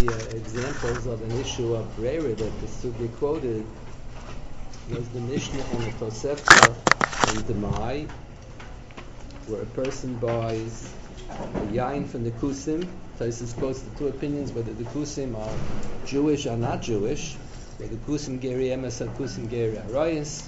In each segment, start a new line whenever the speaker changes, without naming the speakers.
the examples of an issue of Brera that the Sugi quoted was the Mishnah on the Tosefta in the Mai, where a person buys a yain from the Kusim. Taisus quotes the two opinions whether the Kusim are Jewish or not Jewish, whether Kusim Geri Emes or Kusim Geri Arayis.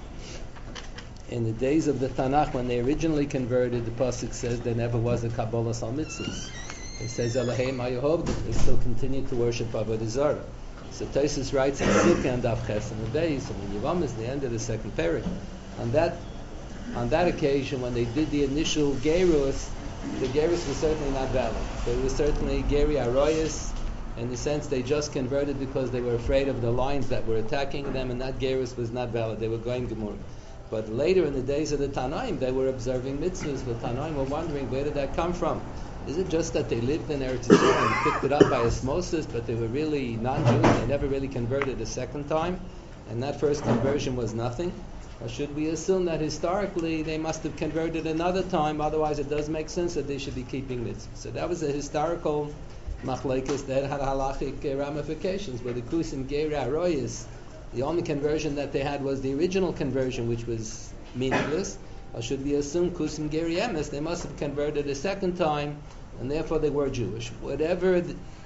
In the days of the Tanakh, when they originally converted, the Pasuk says there never was a Kabbalah Sal Mitzvahs. It says Elohim Ayahov, they still continue to worship Avodah Zarah. So Taisus writes in Sukkah and Daf Ches and the Beis, and in Yivam is the end of the second parak. On that occasion, when they did the initial Gerus, the Gerus was certainly not valid. They were certainly Geri Arayis, in the sense they just converted because they were afraid of the lions that were attacking them, and that Gerus was not valid. They were going Gemur. But later in the days of the Tanaim, they were observing mitzvahs. The Tanaim were wondering, where did that come from? Is it just that they lived in Eretz Yisrael and picked it up by osmosis, but they were really non-Jews, they never really converted a second time, and that first conversion was nothing? Or should we assume that historically they must have converted another time, otherwise it does make sense that they should be keeping mitzvahs? So that was a historical machlekes that had halachic ramifications, where the Kusim Geri Aroyis, the only conversion that they had was the original conversion, which was meaningless. Or should we assume Kusim Geri Emes, they must have converted a second time, and therefore they were Jewish. Whatever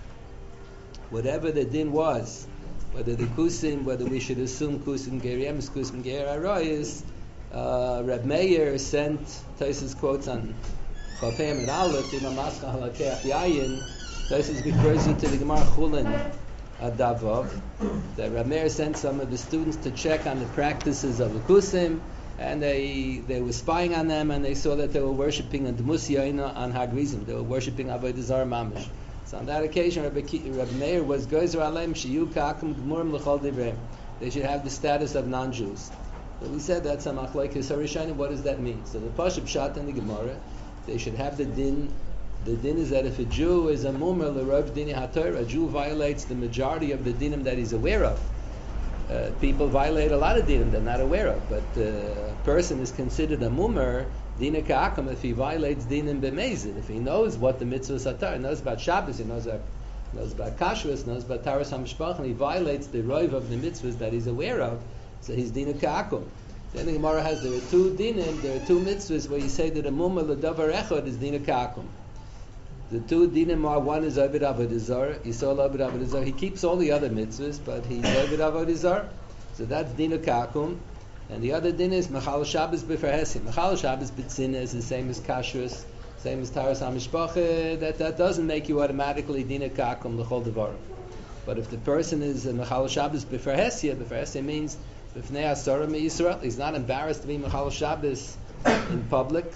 the din was, whether the Kusim, whether we should assume Kusim Geri Emes, Kusim Geri Arayis, Reb Meir sent Taisus quotes on Chafayim and Aleph, Imam Mascha Halakeach Yayin. Taisus refers you to the Gemara Chulin Davov, that Reb Meir sent some of the students to check on the practices of the Kusim, and they were spying on them, and they saw that they were worshipping a Dmus Yaina on Hagrizim. They were worshipping Avodah Zarah Mamish. So on that occasion, Reb Meir was Gozer Aleim Shiyu Ka'akum Gmurim L'chol Divrei. They should have the status of non-Jews. So we said that's a machlekes harishonim. What does that mean? So the Pashup Pshat in the Gemara, they should have the din. The din is that if a Jew is a mumer l'rov dini haTorah, a Jew violates the majority of the dinim that he's aware of. People violate a lot of dinim they're not aware of, but a person is considered a mumer dina ka'akum if he violates dinim b'mezid. If he knows what the mitzvahs are, he knows about Shabbos, he knows about kashrus, knows about taras hamishpach, and he violates the rov of the mitzvahs that he's aware of, so he's dina ka'akum. Then the Gemara has, there are two dinim, there are two mitzvahs where you say that a mumer l'davar echad is dina ka'akum. The two dinim are, one is Ovid Avodah Zarah, Yisrael Ovid Avodah Zarah. He keeps all the other mitzvahs, but he's Ovid Avodah Zarah. So that's Dina Ka'akum. And the other din is Mechal Shabbos B'Farhesim. Mechal Shabbos B'Tzina is the same as Kashrus, same as Taras HaMishpacha. That doesn't make you automatically Dina Ka'akum L'chol Devarim. But if the person is Mechal Shabbos B'Farhesim, B'Farhesim means B'fnei Asara Me'Yisrael. He's not embarrassed to be Mechal Shabbos in public.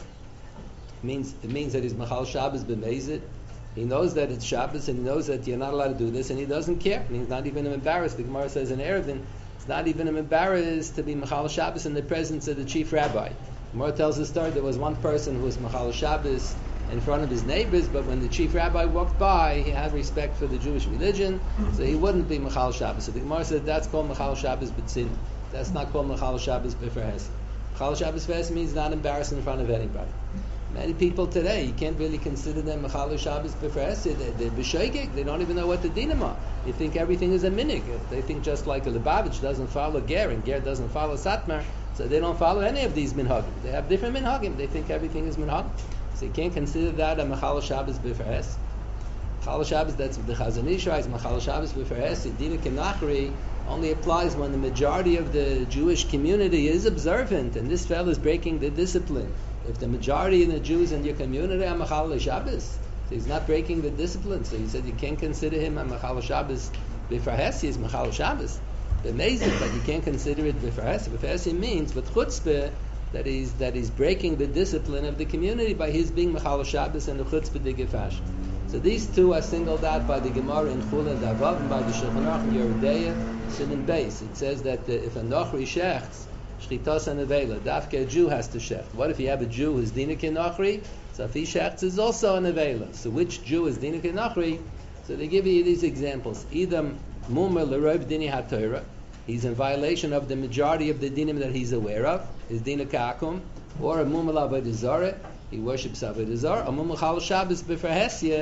It means that he's Machal Shabbos b'mezid. He knows that it's Shabbos, and he knows that you're not allowed to do this, and he doesn't care. And he's not even embarrassed. The Gemara says in Erevin, it's not even embarrassed to be Machal Shabbos in the presence of the chief rabbi. The Gemara tells the story, there was one person who was Machal Shabbos in front of his neighbors, but when the chief rabbi walked by, he had respect for the Jewish religion, so he wouldn't be Machal Shabbos. So the Gemara says that's called Machal Shabbos b'tzin. That's not called Machal Shabbos b'ferhes. Machal Shabbos b'ferhes means not embarrassed in front of anybody. Many people today, you can't really consider them Mechal Shabbos b'Farhesim. They're b'shoigeg. They don't even know what the dinim are. They think everything is a minig. They think just like a Lubavitch doesn't follow Ger, and Ger doesn't follow Satmar, so they don't follow any of these minhagim. They have different minhagim. They think everything is minhagim. So you can't consider that a Mechal Shabbos b'Farhesim. Mechal Shabbos, that's what the Chazon Ish writes, Mechal Shabbos b'Farhesim. Dina Kenachri only applies when the majority of the Jewish community is observant, and this fellow is breaking the discipline. If the majority of the Jews in your community are Machal Shabbos, so he's not breaking the discipline. So he said you can't consider him a Machal Shabbos b'Farhesim. He's Machal Shabbos b'mezid, but you can't consider it b'Farhesim. B'Farhesim means with chutzpah that he's breaking the discipline of the community by his being Machal Shabbos and the chutzpah digger fashion. So these two are singled out by the Gemara in Chulin Davav and by the Shulchan Aruch in Yeridea Siman Beis. It says that if a Nochri shechts, Shchitas and Avela, Dafke a Jew has to shecht. What if you have a Jew who's Dina K'Nochri? So if he shechts is also an Avela. So which Jew is Dina K'Nochri? So they give you these examples. Either Mumer L'Rov Dini HaTorah, he's in violation of the majority of the dinim that he's aware of, is Dina Ka'akum, or a Mumer L'Avodah Zarah, he worships Avodah Zarah, or Mumer Chal Shabbos B'Farhesia,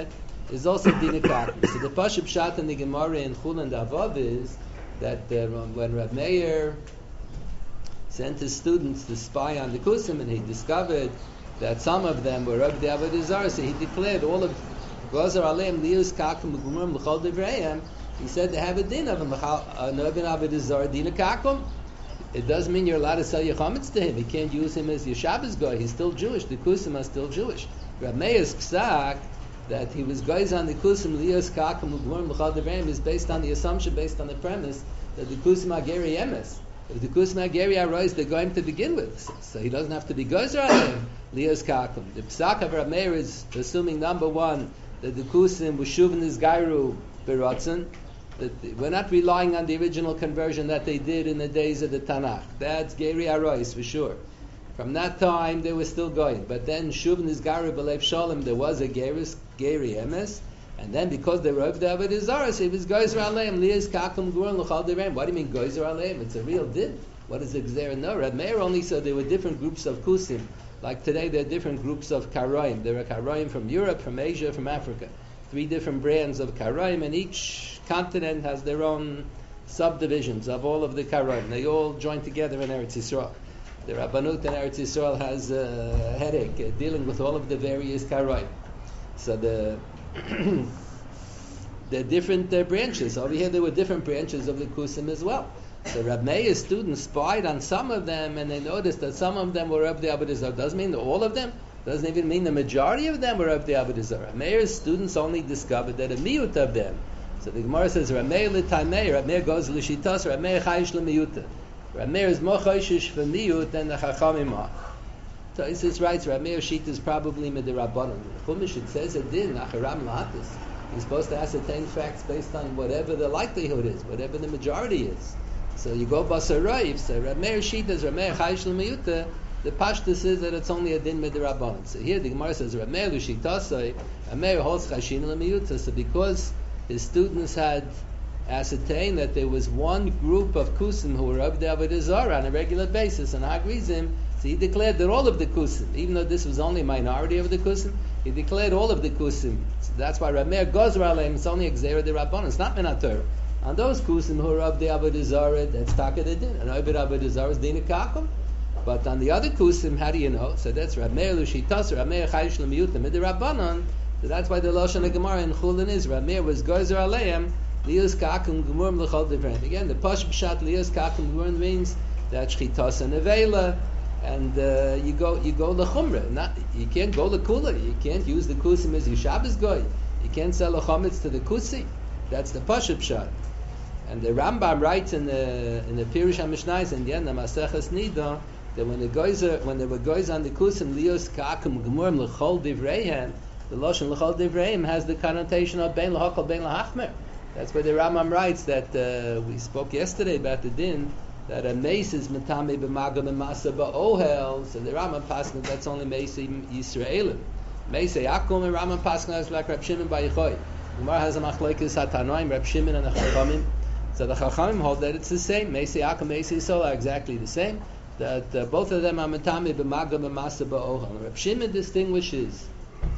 is also Dina Kakum. So the Pashup Pshat in the Gemara in Chul and Avav is that when Rav Meir sent his students to spy on the Kusim, and he discovered that some of them were of the Avodah Zarah, so he declared all of Gozer Aleim Lius Kakum Gumurim L'chol Divrayim. He said they have a din of him, an Avodah Zarah Dina Kakum. It doesn't mean you're allowed to sell your chametz to him. You can't use him as your Shabbos guy. He's still Jewish. The Kusim are still Jewish. Rav Meir's psak that he was guys on the Kusim Lius Kakum Gumurim L'chol Divrayim is based on the assumption, based on the premise that the Kusim are Geri Emes. If the Kusim are Geri Arois, they're going to begin with. So he doesn't have to be Gozer Aleim Lius Kakum. The psak of Rav Meir is assuming, number one, that the Kusim was Shuvin is Gairu Beratzen. We're not relying on the original conversion that they did in the days of the Tanakh. That's Geri Arois for sure. From that time they were still going. But then Shuvin is Gairu Belev Shalom, there was a Geri Emes. And then because they were over the Avodah Zarah, so it was Gozer Aleim Lias Kakum Guran L'chal Divrayim. What do you mean Gozer Aleim? It's a real din. What is the Gzera? No, Rav Meir only said there were different groups of Kusim. Like today, there are different groups of Karaim. There are Karaim from Europe, from Asia, from Africa. 3 different brands of Karaim, and each continent has their own subdivisions of all of the Karaim. They all join together in Eretz Yisrael. The Rabbanut in Eretz Yisrael has a headache dealing with all of the various Karaim. So the different branches. Over here, there were different branches of the Kusim as well. So Rab Meir's students spied on some of them, and they noticed that some of them were of the Avodah Zarah. Doesn't mean that all of them. Doesn't even mean the majority of them were of the Avodah Zarah. Rab Meir's students only discovered that a miyut of them. So the Gemara says Rab Meir l'taimei. Rab Meir goes l'shitas. Rab Meir chayish l'miyuta. Rab Meir is more chayish for miyut than the chachamim are. So he says, right, Rab Meir shit is probably midirabbanan. The Chumash it says a din acharam lahatis. You're supposed to ascertain facts based on whatever the likelihood is, whatever the majority is. So you go basarayv. So Rab Meir shit is Rab Meir chayish l'miyuta. The pashtus is that it's only a din midirabbanan. So here the Gemara says Rab Meir l'shitasai. Rab Meir holds chashin l'miyuta. So because his students had ascertained that there was one group of kusim who were of the Avodah Zarah on a regular basis, and agrees him. So he declared that all of the kusim, even though this was only a minority of the kusim, he declared all of the kusim. So that's why Rab Meir Gozer Aleim, it's only Gzera de Rabbanan, it's not Minat Torah. On those kusim who are of the Avodah Zarah, that's Taka de Din, and over Avodah Zarah is Dina Kakum. But on the other kusim, how do you know? So that's Rab Meir L'shitas, Rab Meir Chayish L'miyuta, Mid Rabbanan. So that's why the Lashon Gemara in Chulin is Rab Meir was Gozer Aleim, Lius Kakum Gemurim L'chol Divrayim. Again, the Pashup Pshat Lius Kakum Gemurim means that Shchitas and Nevela. And you go lechumra. You can't go lekula. You can't use the kusim as your Shabbos goy. You can't sell a chametz to the kusi. That's the pashup pshat. And the Rambam writes in the Pirush HaMishnayos in the end of Maseches Nida that when there were goys on the kusim lios ka'akum gemurim lechol divreihem, the lashon lechol divreihem has the connotation of bein lahakol bein lahachmer. That's why the Rambam writes that we spoke yesterday about the din. That a mace is metame b'magam and masa ba'ohel, so the Rambam paskin that's only mace Yisraelim. Mace Yakum and Rambam paskin is like Reb Shimon by Yechoy. Gemara has a machlokes hatanoim, Reb Shimon and the Chachamim. So the Chachamim hold that it's the same. Mace Yakum, Mace Yisrael are exactly the same. That both of them are metame b'magam and masa ba'ohel. Reb Shimon distinguishes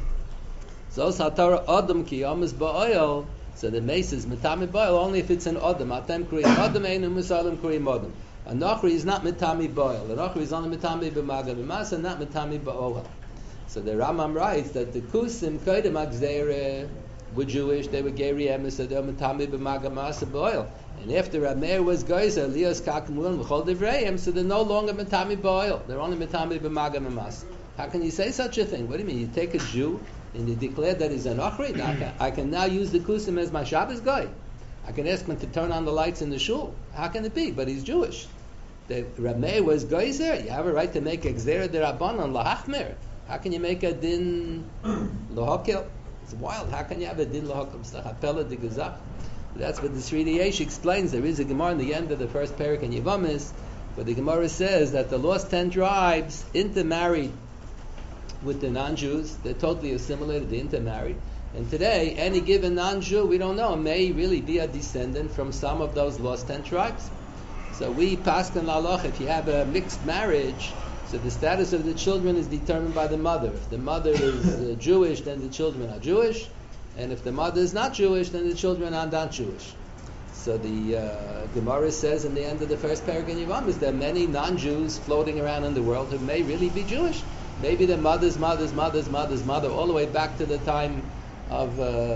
Zos HaTorah Adam ki yamas ba'ohel. So the mace is metame ba'ohel only if it's an Adam. Atem kuriyim Adam einu musalim kuriyim Adam. A Nachri is not metame ba'ohel. A Nachri is only metame b'magam b'masa, not metame ba'ohel. So the Rambam writes that the Kusim koydem agzere were Jewish, they were Geri Emes, so they were metame b'magam b'masa ba'ohel. And after Rab Meir was Geyser, Lios Kakemulim v'chol divrayim, so they're no longer metame ba'ohel. They're only metame b'magam b'masa. How can you say such a thing? What do you mean? You take a Jew and you declare that he's an Achri. I can now use the Kusim as my Shabbos guy. I can ask him to turn on the lights in the shul. How can it be? But he's Jewish. The Rab Meir was Geyser. You have a right to make a Gzera D'Rabbanan Lahachmer. How can you make a din Lahakel? It's wild. How can you have a din Lahakel? Stachapela de Gezach. That's what the Sri Yesh explains. There is a Gemara in the end of the first parak in Yevamis, where the Gemara says that the lost 10 tribes intermarried with the non-Jews. They're totally assimilated, they intermarried. And today, any given non-Jew, we don't know, may really be a descendant from some of those lost 10 tribes. So we paskin lalach, if you have a mixed marriage, so the status of the children is determined by the mother. If the mother is Jewish, then the children are Jewish. and if the mother is not Jewish, then the children are not Jewish. So the Gemara says in the end of the first paragraph in Yevamos, there are many non-Jews floating around in the world who may really be Jewish. Maybe their mother's mother, all the way back to the time of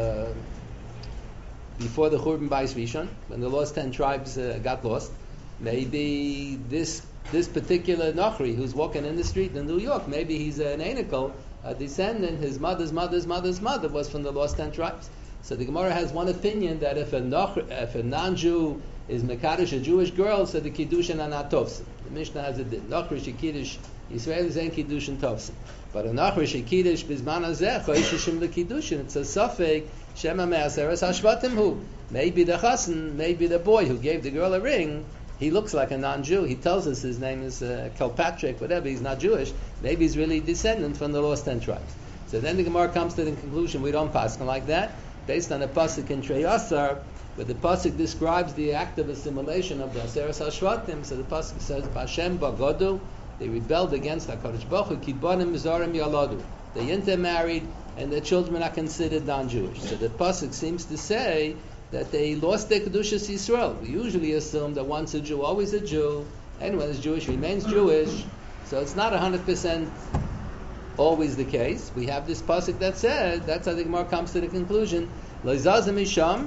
before the Churban Bayis Rishon, when the lost 10 tribes got lost. Maybe this particular Nochri who's walking in the street in New York, maybe he's an Anikel, a descendant. His mother's mother was from the lost 10 tribes. So the Gemara has one opinion that if a non-Jew is Mekadosh, a Jewish girl, so the Kiddushin are not Tovsim. The Mishnah has a din. Nochri Shekiddush Yisrael ain't Kiddushin Tovsim. But a Nochri Shekiddush Bizman Hazeh Choyshishim LeKiddushin. It's a Safek Shema Me'aseres Hashvatim Hu. Maybe the Chassan, maybe the boy who gave the girl a ring, he looks like a non-Jew. He tells us his name is Kilpatrick, whatever. He's not Jewish. Maybe he's really descendant from the lost 10 tribes. So then the Gemara comes to the conclusion we don't pass him like that, based on a pasuk in Trei Asar, where the pasuk describes the act of assimilation of the Aseres Hashvatim. So the pasuk says, "B'Hashem Bagodu," they rebelled against HaKadosh Baruch Hu. Kibanim Mizarim Yaladu. They intermarried, and their children are considered non-Jewish. So the pasuk seems to say that they lost their Kedushas Yisrael. We usually assume that once a Jew, always a Jew, and when it's Jewish, remains Jewish. So it's not 100% always the case. We have this pasuk that says, that's how the Gemara comes to the conclusion, that's the Lashon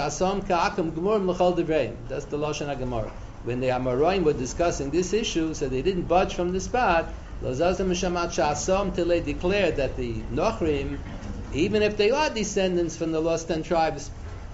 HaGemara. When the Amoraim were discussing this issue, so they didn't budge from the spot, till they declared that the Nochrim, even if they are descendants from the lost 10 tribes,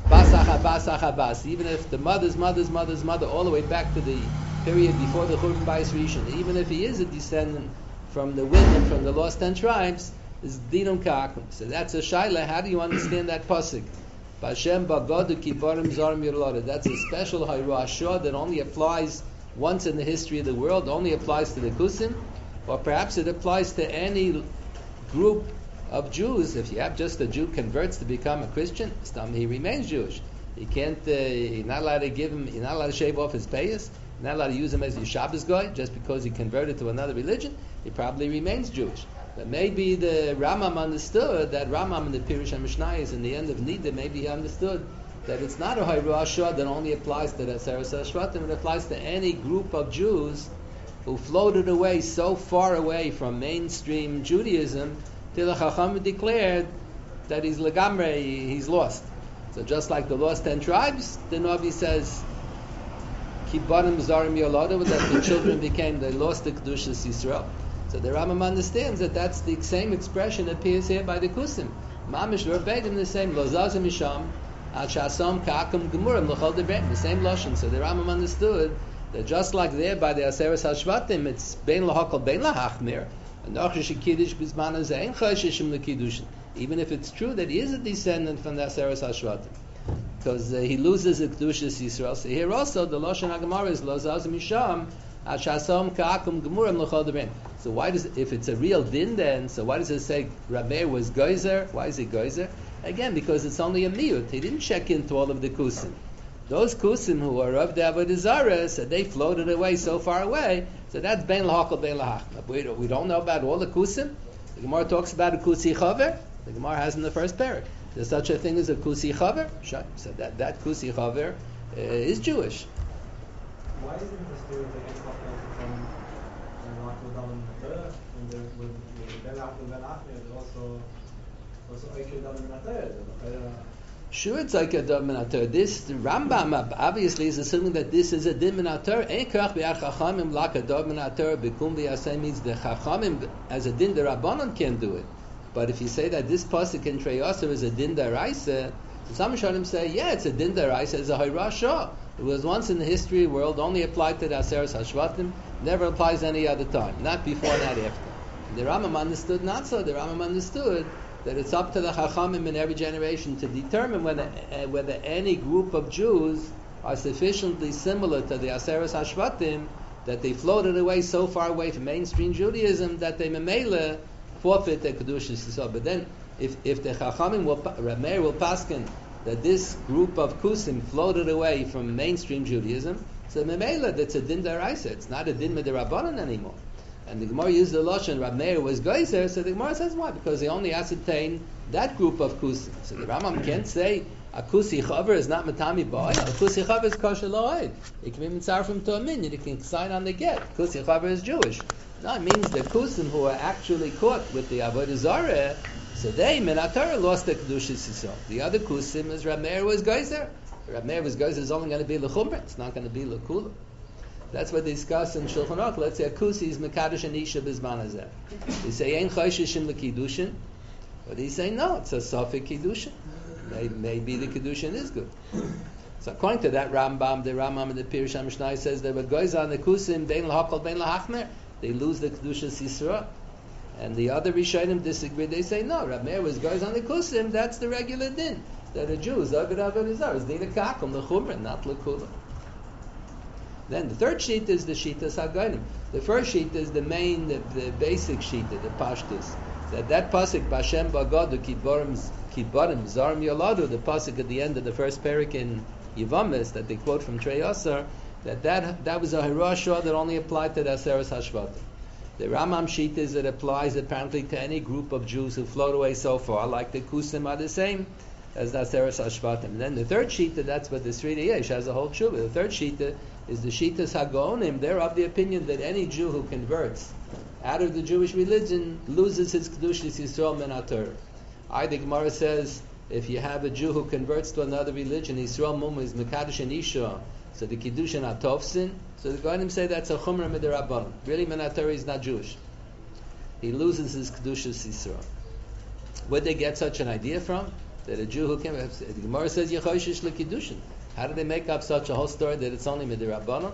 even if the mother, all the way back to the period before the Churban Bayis Rishon, even if he is a descendant from the women from the lost 10 tribes, is dinum ka'akum. So that's a shaila. How do you understand that pasuk? B'Hashem Bagodu Kibarim Zarim Yirlada. That's a special hayrashah that only applies once in the history of the world, only applies to the Kusim, or perhaps it applies to any group of Jews. If you have just a Jew converts to become a Christian, he remains Jewish. He can't. You're not allowed to give him. You're not allowed to shave off his payas. You're not allowed to use him as your Shabbos guy just because he converted to another religion. He probably remains Jewish. But maybe the Rambam understood that Rambam in the Pirush HaMishnayos in the end of Nida, maybe he understood that it's not a Hayrashah that only applies to the Aseres Hashvatim. It applies to any group of Jews who floated away so far away from mainstream Judaism till the Chacham declared that he's legamre, he's lost. So just like the lost 10 tribes, the Navi says, Kibarim Zarim Yolada, that the children became, they lost the Kedushas Yisrael. So the Rambam understands that that's the same expression that appears here by the Kusim. Mamish verbatim the same, Lo Zazim Misham, Ad Shasam Ka'akum Gemurim, L'chol Devreim, the same Lashon. So the Rambam understood that just like there by the Aseres Hashvatim, it's Bein L'Hakol, Bein L'Hachmir, even if it's true that he is a descendant from the Aseres Hashvatim, because he loses the Kedushas Yisrael. So here also the Lashon HaGemara is Lo Zazim Misham, Ad Shasam Ka'akum Gemurim, L'chol Devreim. So why does, if it's a real din then, so why does it say Rameir was Geyser? Why is it Geyser? Again, because it's only a miut. He didn't check into all of the Kusim. Those Kusim who are of the Avodah Zarah, so they floated away so far away, so that's Bein L'Hakol, Bein L'Hachma. We don't know about all the Kusim. The Gemara talks about a Kusi Chaver. The Gemara has in the first parak. There's such a thing as a Kusi Chaver. So that Kusi Chaver is Jewish.
Why isn't the story of the from Dam Torah and with Ben Achmir also Eichel Dam Torah?
Sure, it's like a dam minator. This the Rambam obviously is assuming that this is a din minator. Ekach be'ar chachamim lak a dam minator bekum b'yasei means the chachamim as a din the Rabbanon can do it. But if you say that this pasuk in Trei Asar is a din daraisa, some Rishonim say, yeah, it's a din daraisa, it's a hayrashah. It was once in the history of the world, only applied to the Aseres Hashvatim, never applies any other time, not before, not after. The Rambam understood not so. The Rambam understood that it's up to the Chachamim in every generation to determine whether any group of Jews are sufficiently similar to the Aseres Hashvatim that they floated away so far away from mainstream Judaism that they memela forfeit their Kedushas Yisrael. But then, if the Chachamim Rameir will paskin that this group of Kusim floated away from mainstream Judaism, so memela that's a din daraisa. It's not a din midrabanan anymore. And the Gemara used the lashon Rab Meir was geyser, so the Gemara says why? Because they only ascertain that group of kusim. So the Rambam can't say a kusi chaver is not matami boy. A kusi chaver is kosher lo'ed. It can be mitzar from to a minyan. It can sign on the get. Kusi chaver is Jewish. No, it means the kusim who are actually caught with the avodah zareh, so they minatar lost the kedushas Yisrael. The other kusim is Rab Meir was geyser. Rab Meir was geyser is only going to be lechumra. It's not going to be lekula. That's what they discuss in Shulchan Aruch. Let's say a kusi is mekadosh and isha bizman hazeh. They say ein choshishim lekidushin, but they say no, it's a safek kiddushin. Maybe the kiddushin is good. So according to that Rambam, the Rambam in the Pirush HaMishnah says that what goes on the kusim bein lahakol bein lahachmer, they lose the kedushas Yisrael. And the other Rishonim disagree. They say no, Rab Meir was goes on the kusim. That's the regular din that a Jew is avodah avodah is din kakum lechumra, not lekula. Then the third sheet is the Shitas HaGonim. The first sheet is the main, the basic sheet, the Pashtus. That pasuk Bashem Bagadu Kidbarim Zarim Yoladu, the pasuk at the end of the first parak in Yevamis that they quote from Trei Asar, that was a Hirashah that only applied to the Aseres Hashvatim. The Ramam sheet is it applies apparently to any group of Jews who float away so far, like the Kusim are the same as the Aseres Hashvatim. And then the third sheet, that's what the Srida Yesh has a whole tshuva. The third sheet is the Shitas HaGonim. They're of the opinion that any Jew who converts out of the Jewish religion loses his Kedushas Yisrael min HaTorah. The Gemara says if you have a Jew who converts to another religion, Yisrael Mum is Mekadosh and Isha, so the Kiddushin HaTovsin, so the Goyim say that's a Chumrah Midirabbanan. Really min HaTorah is not Jewish. He loses his Kedushas Yisrael. Where'd they get such an idea from? That a Jew who came, the Gemara says Yechoshish LeKiddushin. How did they make up such a whole story that it's only Midirabbanan?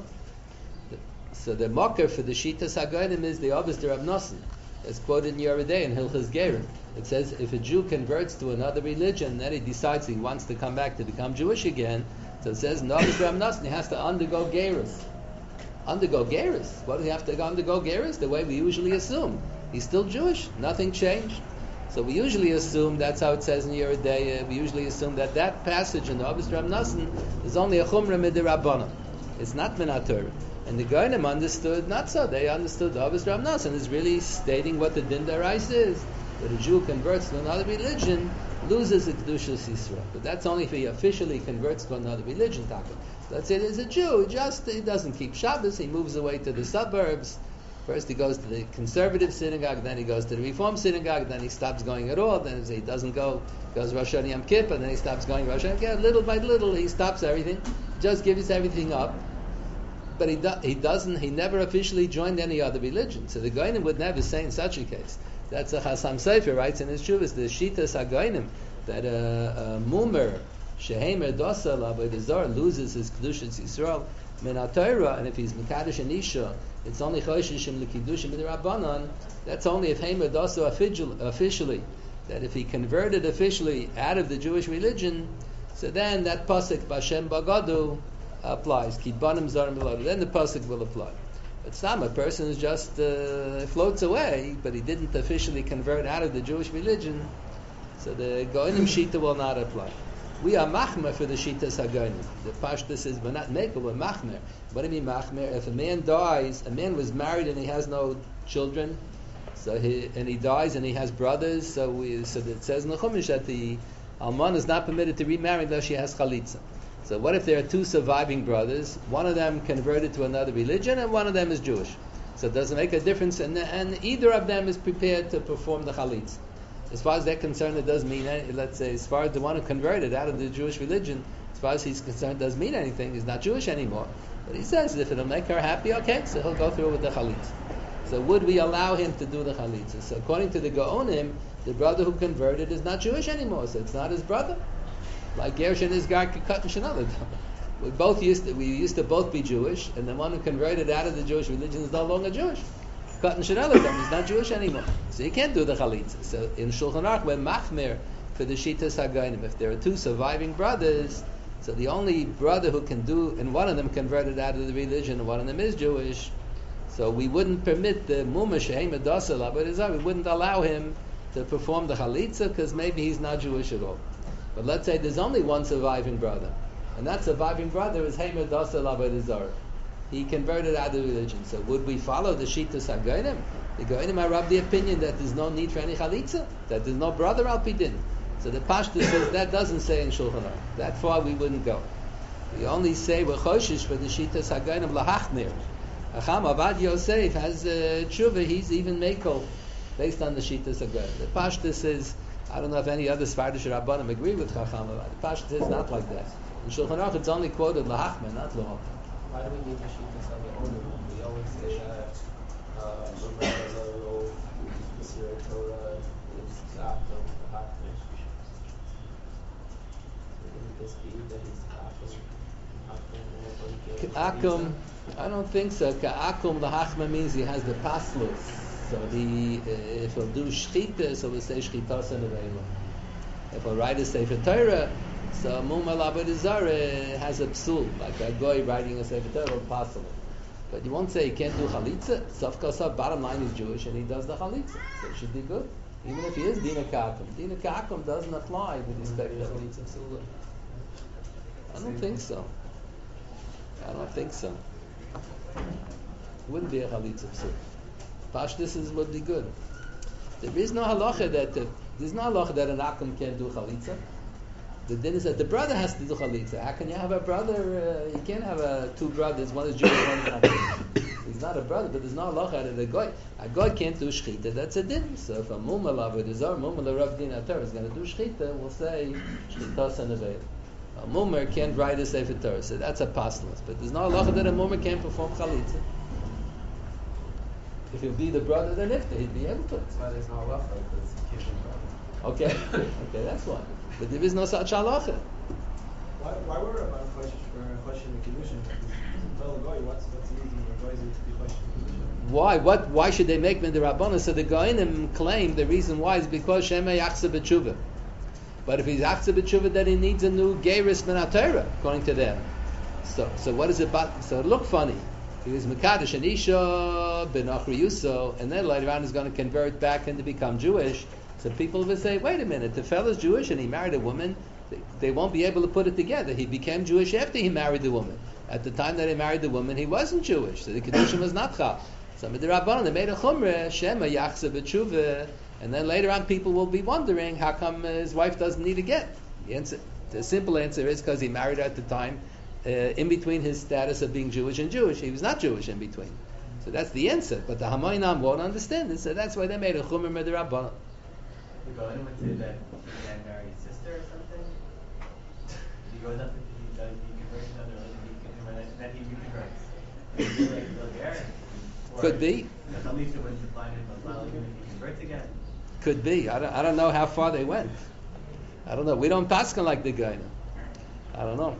So the mocker for the Shitas HaGonim is the Obis de Rab Nosson. It's quoted in Yoreh De'ah in Hilchas Gerim. It says if a Jew converts to another religion, then he decides he wants to come back to become Jewish again. So it says in Obis de Rab Nosson he has to undergo Gerus. Undergo Gerus? What do you have to undergo Gerus? The way we usually assume. He's still Jewish. Nothing changed. So we usually assume, that's how it says in Yoreh De'ah, we usually assume that passage in the Obis de Rab Nosson is only a Chumrah Midirabbanan. It's not min HaTorah. And the Goyim understood not so. They understood the Obis Rab Nosson is really stating what the Din D'Oraisa is. That a Jew converts to another religion, loses the Kedushas Yisrael. But that's only if he officially converts to another religion. Let's say there's a Jew, he doesn't keep Shabbos, he moves away to the suburbs. First he goes to the conservative synagogue, then he goes to the Reform synagogue, then he stops going at all, then he doesn't go, goes Rosh Hashanah Yom Kippur, then he stops going Rosh Hashanah. Little by little he stops everything, just gives everything up. But he never officially joined any other religion. So the Goyim would never say in such a case. That's a Chassam Sofer writes in his Shuvas, the Shitas HaGoyim, that a Mumer, Shehemer Dosel Avodah Zarah, loses his Kedushas Yisrael min HaTorah, and if he's Mekadosh and Isha, it's only Choshishim L'Kiddushim Midirabbanan. That's only if Hemer Dosel officially, that if he converted officially out of the Jewish religion, so then that pasuk Bashem Bagadu applies. Kidbanim Zarim Yoladu. Then the pasuk will apply. But some a person is just floats away, but he didn't officially convert out of the Jewish religion, so the Goyim Shita will not apply. We are machmer for the Shitas HaGoyim. The Pashta says we're not maker, we're machmer. What do you mean machmer? If a man dies, a man was married and he has no children, he dies and he has brothers, so it says in the Chumash that the Alman is not permitted to remarry unless she has chalitza. So what if there are two surviving brothers? One of them converted to another religion and one of them is Jewish. So it doesn't make a difference, and either of them is prepared to perform the chalitza. As far as they're concerned, it doesn't mean anything. Let's say, as far as the one who converted out of the Jewish religion, as far as he's concerned, it doesn't mean anything. He's not Jewish anymore. But he says, if it'll make her happy, okay, so he'll go through with the chalitza. So would we allow him to do the chalitza? So according to the Gaonim, the brother who converted is not Jewish anymore, so it's not his brother. Like Gersh and his guy could cut and shenalad. We used to both be Jewish, and the one who converted out of the Jewish religion is no longer Jewish. Cut and shenalad, he's not Jewish anymore. So you can't do the chalitza. So in Shulchan Aruch, we're machmer for the Shitas HaGoyim. If there are two surviving brothers, so the only brother who can do, and one of them converted out of the religion, and one of them is Jewish, so we wouldn't permit the Mumah Shehem Adasal, but we wouldn't allow him to perform the chalitza because maybe he's not Jewish at all. But let's say there's only one surviving brother, and that surviving brother is Hemer Dasel Avodah Zarah. he converted out of religion. So would we follow the Shitas HaGoyim? The Goyim are of the opinion that there's no need for any chalitza, that there's no brother al pidin. So the Pashta says that doesn't say in Shulchan Aruch. That far we wouldn't go. We only say we're choshish for the Shitas HaGoyim lahachnir. Acham Avad Yosef has tshuva. He's even mekel based on the Shitas HaGoyim. The Pashta says, I don't know if any other Svardish Rabbanim agree with Chacham Avad. The Pashta says not like that. In Shulchan Aruch it's only quoted lahachmer, not lahachmer.
Why do we need the Shitas HaGoyim? We always say that Torah is Akum, Hakmish. Wouldn't this be that he's
Akum, I don't think so. Akum, the Hachma means he has the paslus. So if he'll do shchita, so we'll say shchita senavela. If he'll write a sefer Torah, so Mumma Labadizare has a psul, like a guy writing a sefer Torah will pass it. But you won't say he can't do chalitza. Sof Kosof, bottom line is Jewish and he does the chalitza. So it should be good. Even if he is Dina Ka'akum. Dina Ka'akum doesn't apply with respect to chalitza psul. I don't think so. Wouldn't be a chalitza psul. Pashtus would be good. There is no halacha that an akum can't do chalitza. The din is that the brother has to do chalitza. How can you have a brother? You can't have two brothers. One is Jewish, one is not Jewish. He's not a brother, but there's no halacha that a goy can't do shchita. That's a din. So if a mumma lavodizar, mumma l'rav din atar is going to do shchita, we'll say shchita sanaveil. A mummer can't write a sefer Torah, so that's a paslus. But there's no halacha that a mummer can't perform chalitza. If he'll be the brother, then if he'd be able to.
That's why there's no halacha, because he can't be brother.
Okay, that's why. But there is no such halacha.
Why were about question the kiddushin? Tell the guy what's the reason the guys to be questioning
Why? Why should they make midrabanan? So the Goinim claim the reason why is because Shema Yachsa B'tshuva. But if he's Yachsa B'tshuva, then he needs a new Geiris Min HaTorah, according to them. So what is it about? So it looked funny. He was Mekadosh and Isha ben Achri Yuso, and then later on he's going to convert back and to become Jewish. So people will say, wait a minute, the fellow's Jewish and he married a woman. They won't be able to put it together. He became Jewish after he married the woman. At the time that he married the woman, he wasn't Jewish. So the Kedushin was not Chal. So the Rabbanon, they made a Chumrah, Shema Yachsa B'tshuva, and then later on people will be wondering how come his wife doesn't need a get. The simple answer is because he married her at the time in between his status of being Jewish and Jewish. He was not Jewish in between. So that's the answer. But the Hamoinam won't understand it, so that's why they made a Chumrah Midrabanan.
The Goin would say that he can't marry his sister or something. He goes up and he converts another religion, then he reconverts.
Could be.
The Chalitza wouldn't supply him, but he converts again.
Could be. I don't know how far they went. I don't know. We don't paskin like the Goin. I don't know.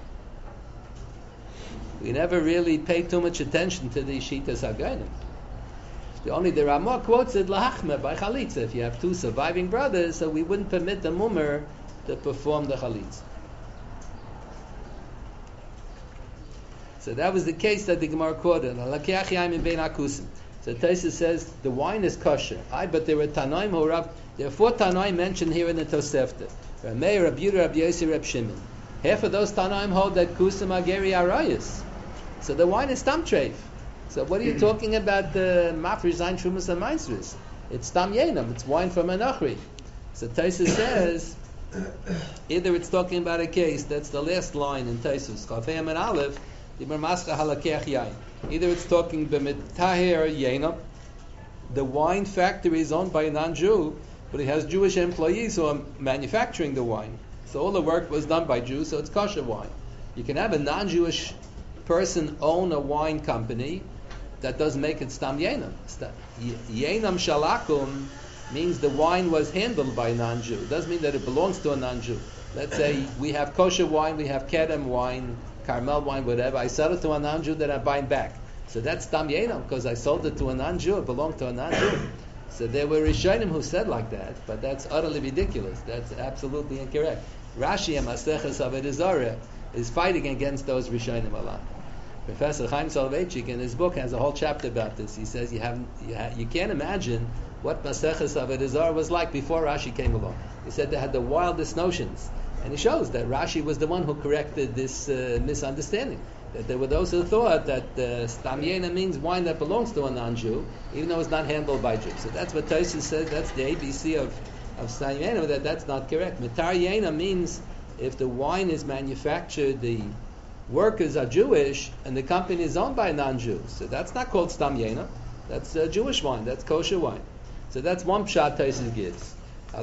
We never really paid too much attention to the Shitas HaGoinim. The Ramah quotes it lahachme by chalitza. If you have two surviving brothers, so we wouldn't permit the mummer to perform the chalitza. So that was the case that the Gemara quoted. So Tosfos says the wine is kosher. But there were Tanoim who there are 4 Tanoim mentioned here in the Tosefta. Rameir, Rab Yehuda, Rab Yossi, Rab Shimon. Half of those Tanoim hold that kusam ageri arayis. So the wine is stam treif. So what are you talking about the mafri zayin trumas and meiseres? It's stam yenam. It's wine from an achri. So Tosfos says either it's talking about a case. That's the last line in Tosfos. Chafayim and Aleph. Either it's talking b'mitaher yenam. The wine factory is owned by a non-Jew, but it has Jewish employees who are manufacturing the wine. So all the work was done by Jews, so it's kosher wine. You can have a non-Jewish person own a wine company that doesn't make it stam yenam. Yenam shalakum means the wine was handled by a non-Jew. It doesn't mean that it belongs to a non-Jew. Let's say we have kosher wine, we have kedem wine, Carmel wine, whatever. I sell it to a non-Jew that I'm buying back. So that's stam yenam because I sold it to a non-Jew. It belonged to a non-Jew. So there were Rishonim who said like that, but that's utterly ridiculous. That's absolutely incorrect. Rashi and Maseches Avodah Zarah is fighting against those Rishonim a lot. Professor Chaim Soloveitchik in his book has a whole chapter about this. He says you can't imagine what Maseches Avodah Zarah was like before Rashi came along. He said they had the wildest notions. And he shows that Rashi was the one who corrected this misunderstanding. That there were those who thought that Stam Yena means wine that belongs to a non-Jew, even though it's not handled by Jews. So that's what Tosfos says. That's the ABC of Stam Yena. That's not correct. Mitar Yena means if the wine is manufactured, the workers are Jewish, and the company is owned by non-Jews. So that's not called Stam Yena. That's Jewish wine. That's kosher wine. So that's one pshat Tosfos gives.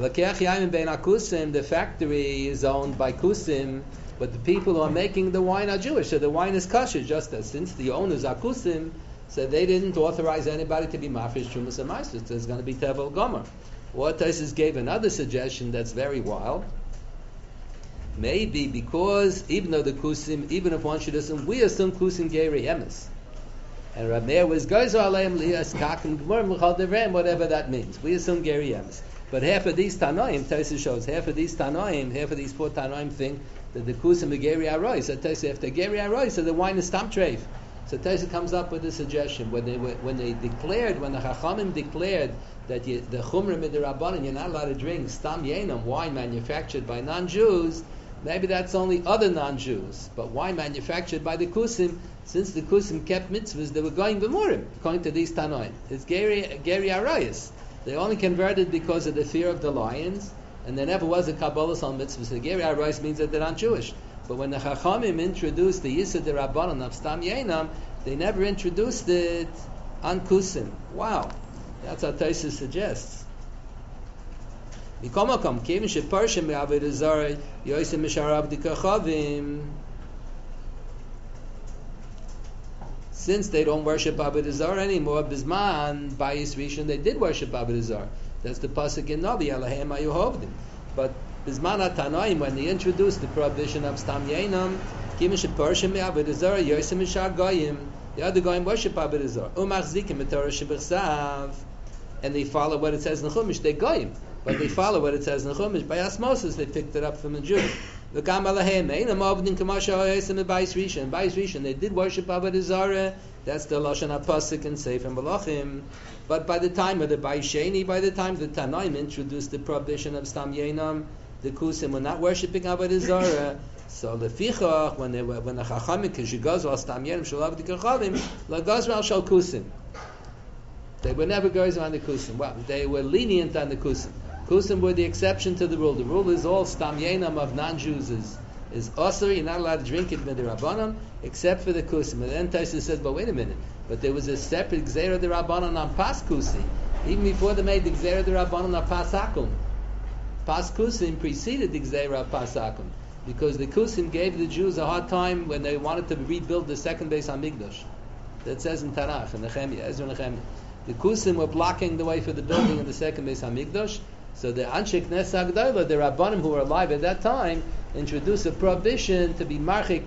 The factory is owned by Kusim, but the people who are making the wine are Jewish, so the wine is kosher, just as since the owners are Kusim, so they didn't authorize anybody to be mafresh Trumas and Meisus. There's going to be Tevel Gomer. What Tosfos gave another suggestion that's very wild. Maybe because even though the Kusim, even if one should assume, we assume Kusim Geiri Emes. And Rab Meir was Gozer Aleim Lias Kakim Gmur Mechal Devrem, whatever that means. We assume Geiri Emes. But half of these Tanoim, Tosfos shows, half of these four Tanoim think that the Kusim are Geri Aroy. So Tosfos, if they're Geri Aroy, so the wine is Stam Treif. So Tosfos comes up with a suggestion. When the Chachamim declared that the Chumra Midirabbanan, you're not allowed to drink Stam Yenam, wine manufactured by non-Jews, maybe that's only other non-Jews. But wine manufactured by the Kusim, since the Kusim kept mitzvahs, they were going B'murim, according to these Tanoim. It's Geri Arayis. They only converted because of the fear of the lions, and there never was a Kabbalah on mitzvahs. So Geri Arayis means that they're not Jewish. But when the Chachamim introduced the Yisud Rabbanan of Stam Yenam, they never introduced it on Kusim. Wow. That's how Tosfos suggests. Since they don't worship Avodah Zarah anymore, Bisman, Bayis Rishon, they did worship Avodah Zarah. That's the pasuk in Navi, Eloheim Ayuhovdim. But Bisman HaTanoim, when they introduced the prohibition of Stam Yenam, Kimish Pershim Avodah Zarah, Yosem Mishar Goyim, the other Goyim worship Avodah Zarah. Umachzikim Torah Shebechsav, and they follow what it says in the Chumash. They Goyim, but they follow what it says in the Chumash. By osmosis, they picked it up from the Jews. They did worship Avodah Zarah. That's the Lashon HaPasuk and Sefer Malachim. But by the time of the Bayis Sheni, by the time the Tanaim introduced the prohibition of Stam Yenam, the Kusim were not worshiping Avodah Zarah. So lefichach, when the Chachamim kishigazol Stam Yenam shalav dikachavim lagazral shal Kusim. They were never goes on the Kusim. Well, they were lenient on the Kusim. Kusim were the exception to the rule. The rule is all Stam Yenam of non-Jews is Osir. You're not allowed to drink it Midirabbanan, except for the Kusim. And then Tosfos says, but wait a minute. But there was a separate Gzeira D'Rabbanan on Pas Kusi. Even before they made the Gzeira D'Rabbanan on Pas Akum. Pas Kusim preceded the Gzeira of Pas Akum. Because the Kusim gave the Jews a hard time when they wanted to rebuild the second Beis HaMikdash. That says in Tanakh, in Nehemiah, Ezra Nehemiah. The Kusim were blocking the way for the building of the second Beis HaMikdash. So the Anshe Knesset Agdola, the Rabbanim who were alive at that time, introduced a prohibition to be marchik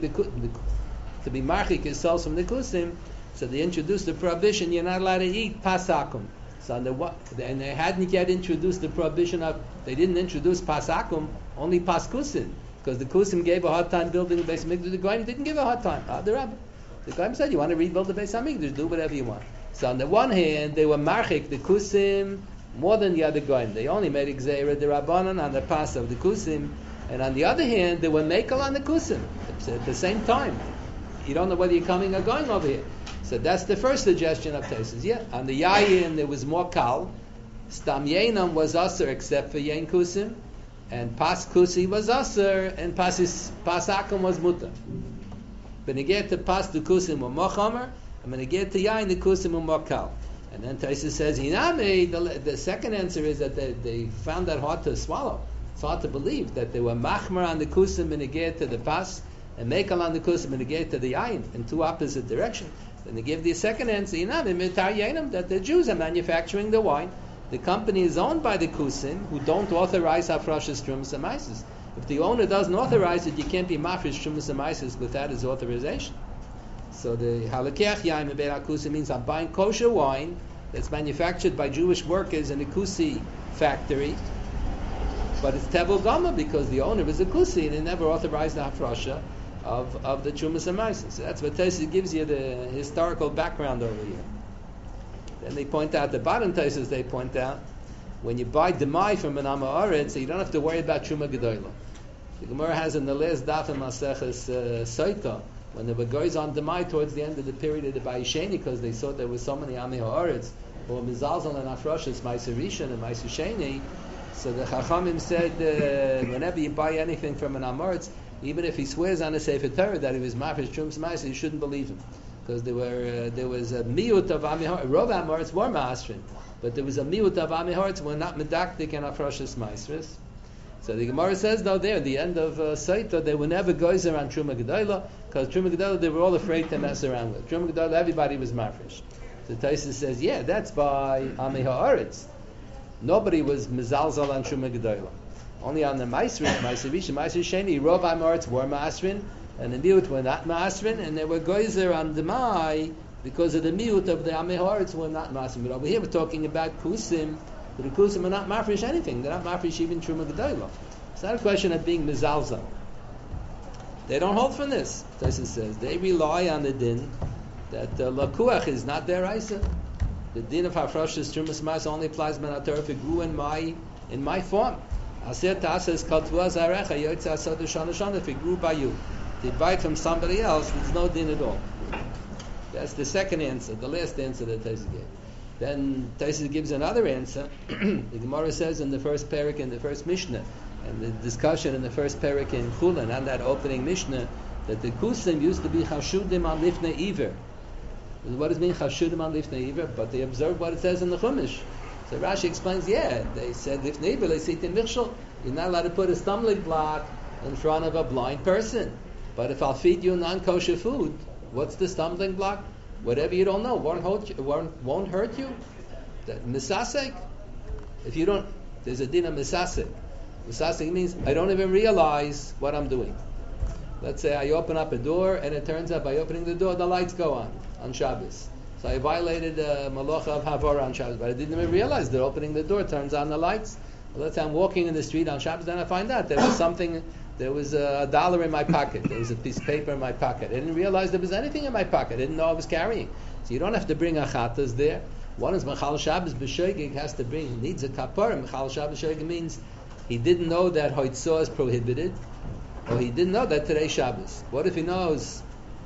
to be marchik yourselves from the Kusim. So they introduced the prohibition you're not allowed to eat pasakum. So and they hadn't yet introduced the prohibition of, they didn't introduce pasakum, only paskusim, because the Kusim gave a hard time building the Beis Hamikdash. The Goyim didn't give a hard time. The Goyim said, you want to rebuild the Beis Hamikdash, do whatever you want. So on the one hand, they were marchik the Kusim more than the other Goyim. They only made Gzeira D'Rabbanan on the pass of the Kusim, and on the other hand, they were Mekel on the Kusim at the same time. You don't know whether you're coming or going over here. So that's the first suggestion of Tosfos. Yeah, on the Yayin there was more Kal. Stam Yenam was Aser except for Yen Kusim, and Pas Kusi was Aser, and Pas Akum was Mutter. When you get to Pas the Kusim were more Chomer, and when you get to Yayin the Kusim were more Kal. And then Tosfos says, Hiname, the second answer is that they found that hard to swallow. It's hard to believe that they were Machmer on the Kusim and get to the Pas, and Mekel on the Kusim and get to the Yayin in two opposite directions. Then they give the second answer, that the Jews are manufacturing the wine. The company is owned by the Kusim, who don't authorize Hafrashas Trumas and Meises. If the owner doesn't authorize it, you can't be Mafresh Trumas and Meises without his authorization. So the Halakech Yaim Be'er HaKusim means I'm buying kosher wine that's manufactured by Jewish workers in a Kusi factory, but it's Tevel Gama because the owner is a Kusi and they never authorized the Hafrasha of the Trumas and Meises. So that's what Tosfos gives you the historical background over here. Then they point out, the bottom Tosfos they point out, when you buy Demai from an Amorit, so you don't have to worry about Truma Gedolah. The Gemara has in the last daf in Maseches Soita, when there were goys on Demai towards the end of the period of the Bayisheni, because they saw there were so many Ami Ha'aretz, or Mizalzal and Afroshas, Ma'aser Rishon and Ma'aser Sheni, so the Chachamim said, whenever you buy anything from an Amoritz, even if he swears on a Sefer Torah that he was Mafish Trum's Ma'aser, you shouldn't believe him. Because there was a miut of Ami Ha'aretz, Rov Amoritz were Ma'asrin, but there was a miut of Ami Ha'aretz were not Medaktik and Afroshas Ma'aseris. So the Gemara says, though, there at the end of Saita, they were never goes around Truma Gedolah, because Truma Gedolah they were all afraid to mess around with. Truma Gedolah, everybody was mafresh. So Taisus says, yeah, that's by Ami Ha'aretz. Nobody was mizalzal on Truma Gedolah. Only on the Ma'aser Rishon, Ma'aser Sheni, Rov Ha'amoritz were ma'asrin, and the miut were not ma'asrin, and they were goizer on the Mai because of the miut of the Ami Ha'aretz were not ma'asrin. But over here we're talking about Kusim. The Kusim are not mafresh anything. They're not mafresh even Truma Gedolah. It's not a question of being mizalzal. They don't hold from this. Tyson says they rely on the din that lakuach is not their isa. The din of hafrashas Trumas Mas only applies when a Torah if it grew in my form. Aser ta'asas kaltua zarecha yotza asad shana if it grew by you. If you buy it from somebody else, there's no din at all. That's the second answer, the last answer that Tyson gave. Then Taisus gives another answer. The Gemara says in the first parak in the first Mishnah, and the discussion in the first parak in Chulin on that opening Mishnah, that the Kusim used to be Chashudim on Lifnei Iver. What does it mean Chashudim on Lifnei Iver? But they observed what it says in the Chumash. So Rashi explains, yeah, they said Lifnei Iver, they sit in Michshol. You're not allowed to put a stumbling block in front of a blind person. But if I'll feed you non-kosher food, what's the stumbling block? Whatever you don't know won't hurt you. Misasek. If you don't, there's a din of misasek. Misasek means I don't even realize what I'm doing. Let's say I open up a door and it turns out by opening the door the lights go on Shabbos. So I violated the malacha of Havara on Shabbos, but I didn't even realize that opening the door turns on the lights. Well, let's say I'm walking in the street on Shabbos, then I find out there was $1 in my pocket. There was a piece of paper in my pocket. I didn't realize there was anything in my pocket. I didn't know I was carrying. So you don't have to bring achatas there. One is Machal Shabbos b'shoigig has to bring, needs a kapara. Machal Shabbos b'shoigig means he didn't know that hoitzah is prohibited, or he didn't know that today's Shabbos. What if he knows?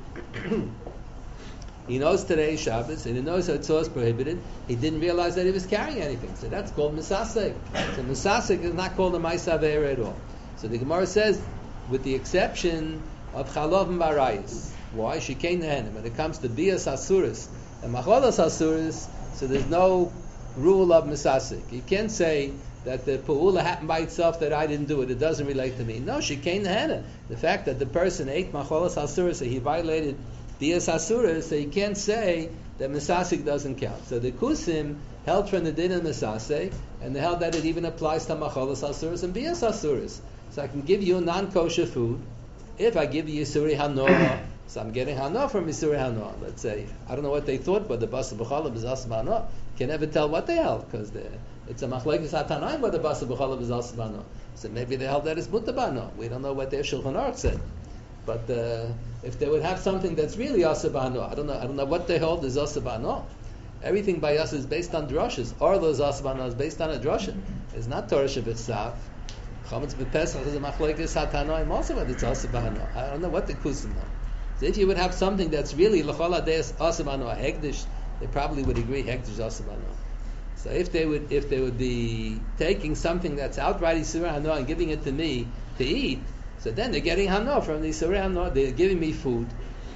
He knows today's Shabbos and he knows hoitzah is prohibited. He didn't realize that he was carrying anything. So that's called misasek. So misasek is not called a ma'isa ve'er at all. So the Gemara says, with the exception of Chalav and Barayis. Why? Shikein Nehenim. When it comes to Bias Asuris and Macholas Asuris, so there's no rule of Misasik. You can't say that the Pa'ula happened by itself, that I didn't do it. It doesn't relate to me. No, Shikein Nehenim. The fact that the person ate Macholas Asuris, so he violated Bias Asuris, so you can't say that Misasik doesn't count. So the Kusim held from the din of Misasik, and they held that it even applies to Macholas Asuris and Bias Asuris. So I can give you non-kosher food. If I give you Yisuri Hanoah, so I'm getting Hanoah from Yisuri Hanoah. Let's say, I don't know what they thought, but the Basa B'chalab is Asa B'Hanoah. Can never tell what they held, because it's a Machlekes HaTanaim, but the Basa B'chalab is Asa B'Hanoah. So maybe they held that as Muta B'Hanoah. We don't know what their Shulchan Aruch said. But if they would have something that's really Asa B'Hanoah, I don't know what they hold is Asa B'Hanoah. Everything by us is based on drushes. Orlo's Asa B'Hanoah is based on a drusha. It's not Torah Shabbat Chametz b'Pesach is a machlekes hatanoim also, but it's also b'hanoah. I don't know what the kusim know. So if you would have something that's really l'chol hadeis also b'hanoah hegdish, they probably would agree hegdish also b'hanoah. So if they would be taking something that's outright Yisur Hanoah and giving it to me to eat, so then they're getting Hanoah from the Yisur Hanoah. They're giving me food,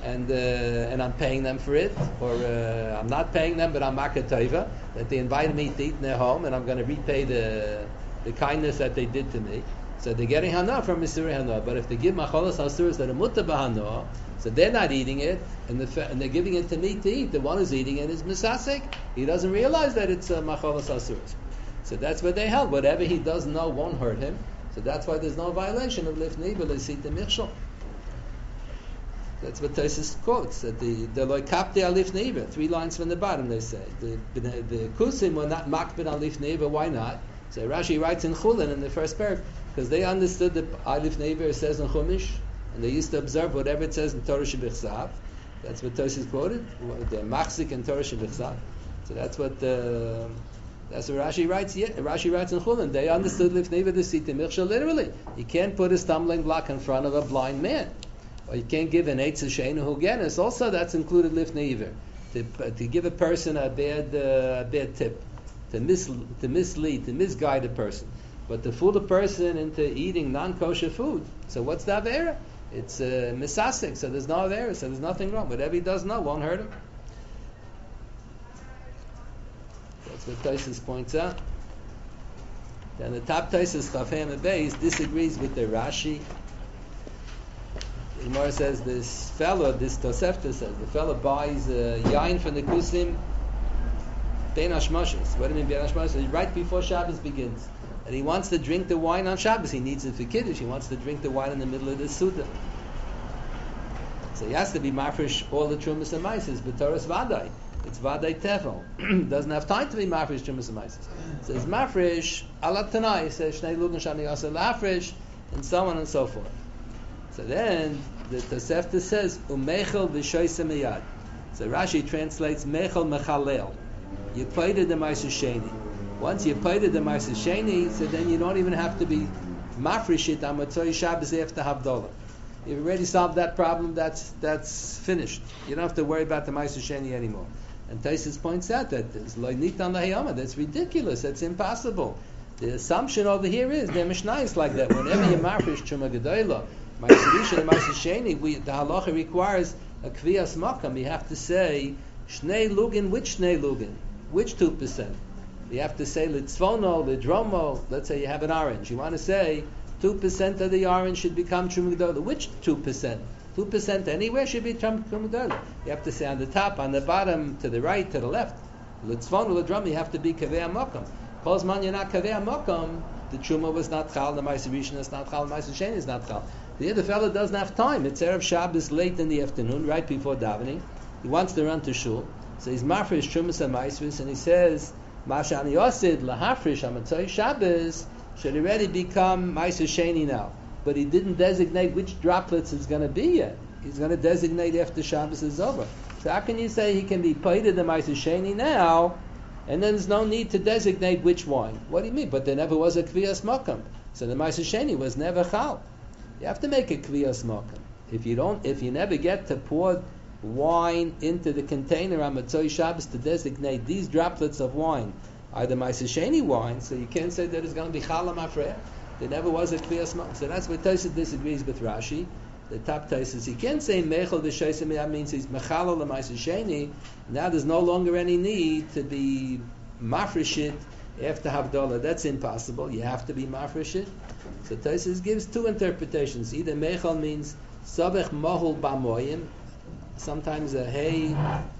and I'm paying them for it, or I'm not paying them, but I'm makat tova, that they invited me to eat in their home, and I'm going to repay the kindness that they did to me. So they're getting Hanoah from Yisuri Hanoah. But if they give Macholas Hasuris that are Mutta B'Hanoah, so they're not eating it, and they're giving it to me to eat. The one who's eating it is Misasek. He doesn't realize that it's Macholas Hasuris. So that's what they held. Whatever he doesn't know won't hurt him. So that's why there's no violation of Lifnei B'Leisit Michshol. That's what Tosfos quotes. That the Loikapte Alif Neiva, 3 lines from the bottom they say. The Kusim were not makbid Alif Neiva, why not? So Rashi writes in Chulin in the first paragraph, because they understood that Alif Neiva says in Chumash, and they used to observe whatever it says in Torah Shebichsav. That's what Tosfos quoted. The Machzik in Torah Shebichsav. So that's what Rashi writes. Yeah, Rashi writes in Chulin. They understood Lifnei V'Desita Michshol literally. You can't put a stumbling block in front of a blind man. Or you can't give an Eitz Sheinu Hugenis. Also, that's included Lifnei Iver. To give a person a bad tip, to mislead, to misguide a person. But to fool a person into eating non-kosher food. So what's the Avera? It's misasik, so there's no Avera, so there's nothing wrong. Whatever he does now won't hurt him. That's what Tosfos points out. Then the top Tosfos Chafam Beis disagrees with the Rashi. The Gemara says this Tosefta says, the fellow buys yain from the Kusim Ben Hashmashos. What do you mean Ben Hashmashos? Right before Shabbos begins. And he wants to drink the wine on Shabbos. He needs it for Kiddush. He wants to drink the wine in the middle of the Suda. So he has to be mafresh all the Trumas and Maises, but Torah's Vadai. It's Vadai Tefel. Doesn't have time to be mafresh Trumas and Maises. So it's mafresh alat Tanai. He says Shnei Lugan Shani Yasa Lafresh, and so on and so forth. So then the Tosefta says Umechel v'shoyse miyad. So Rashi translates Mechel mechalel. You played the Ma'aser Sheni. Once you played the Ma'aser Sheni, so then you don't even have to be mafreshit on Motzei Shabbos after Havdalah. You've already solved that problem. That's finished. You don't have to worry about the Ma'aser Sheni anymore. And Tosfos points out that there's loynit on the hayama. That's ridiculous. That's impossible. The assumption over here is the Mishnah is like that. Whenever you mafresh Truma Gedolah, Ma'aser Rishon and Ma'aser Sheni, the halacha requires a kviyas makam. You have to say Shnei Lugin, which Shnei Lugin, which 2%. You have to say Litzvono, Lidromo. Let's say you have an orange. You want to say 2% of the orange should become Truma Gedolah. Which 2%? 2% anywhere should be Truma Gedolah. You have to say on the top, on the bottom, to the right, to the left. Litzvono, Lidromo. You have to be Kaveh Makam. Kol Zman you're not Kaveh Makam, the Truma was not Chal, the Ma'aser Rishon is not Chal, the Ma'aser Sheni is not Chal. The other fellow doesn't have time. It's Erev Shabbos late in the afternoon, right before davening. He wants to run to shul. So he's mafresh Trumas and Ma'aser, and he says, Mashani Yosid lahafresh Hamatzai Shabbos should already become Ma'aser Sheni now. But he didn't designate which droplets it's going to be yet. He's going to designate after Shabbos is over. So how can you say he can be paid the Ma'aser Sheni now, and then there's no need to designate which wine? What do you mean? But there never was a Kviyas Makam. So the Ma'aser Sheni was never Chal. You have to make a Kviyas Makam. If you never get to pour wine into the container on Motzei Shabbos to designate these droplets of wine are the Ma'aser Sheni wine, so you can't say that it's going to be Chala Mafreya. There never was a Kviyas Makam. So that's where Tosfos disagrees with Rashi. The top Tosfos, he can't say Mechel v'shoyse miyad means he's Mechalal Ma'aser Sheni. Now there's no longer any need to be mafreshit after Havdalah. That's impossible. You have to be mafreshit. So Tosfos gives two interpretations. Either Mechel means Sabech Mahul B'moyim. Sometimes a hay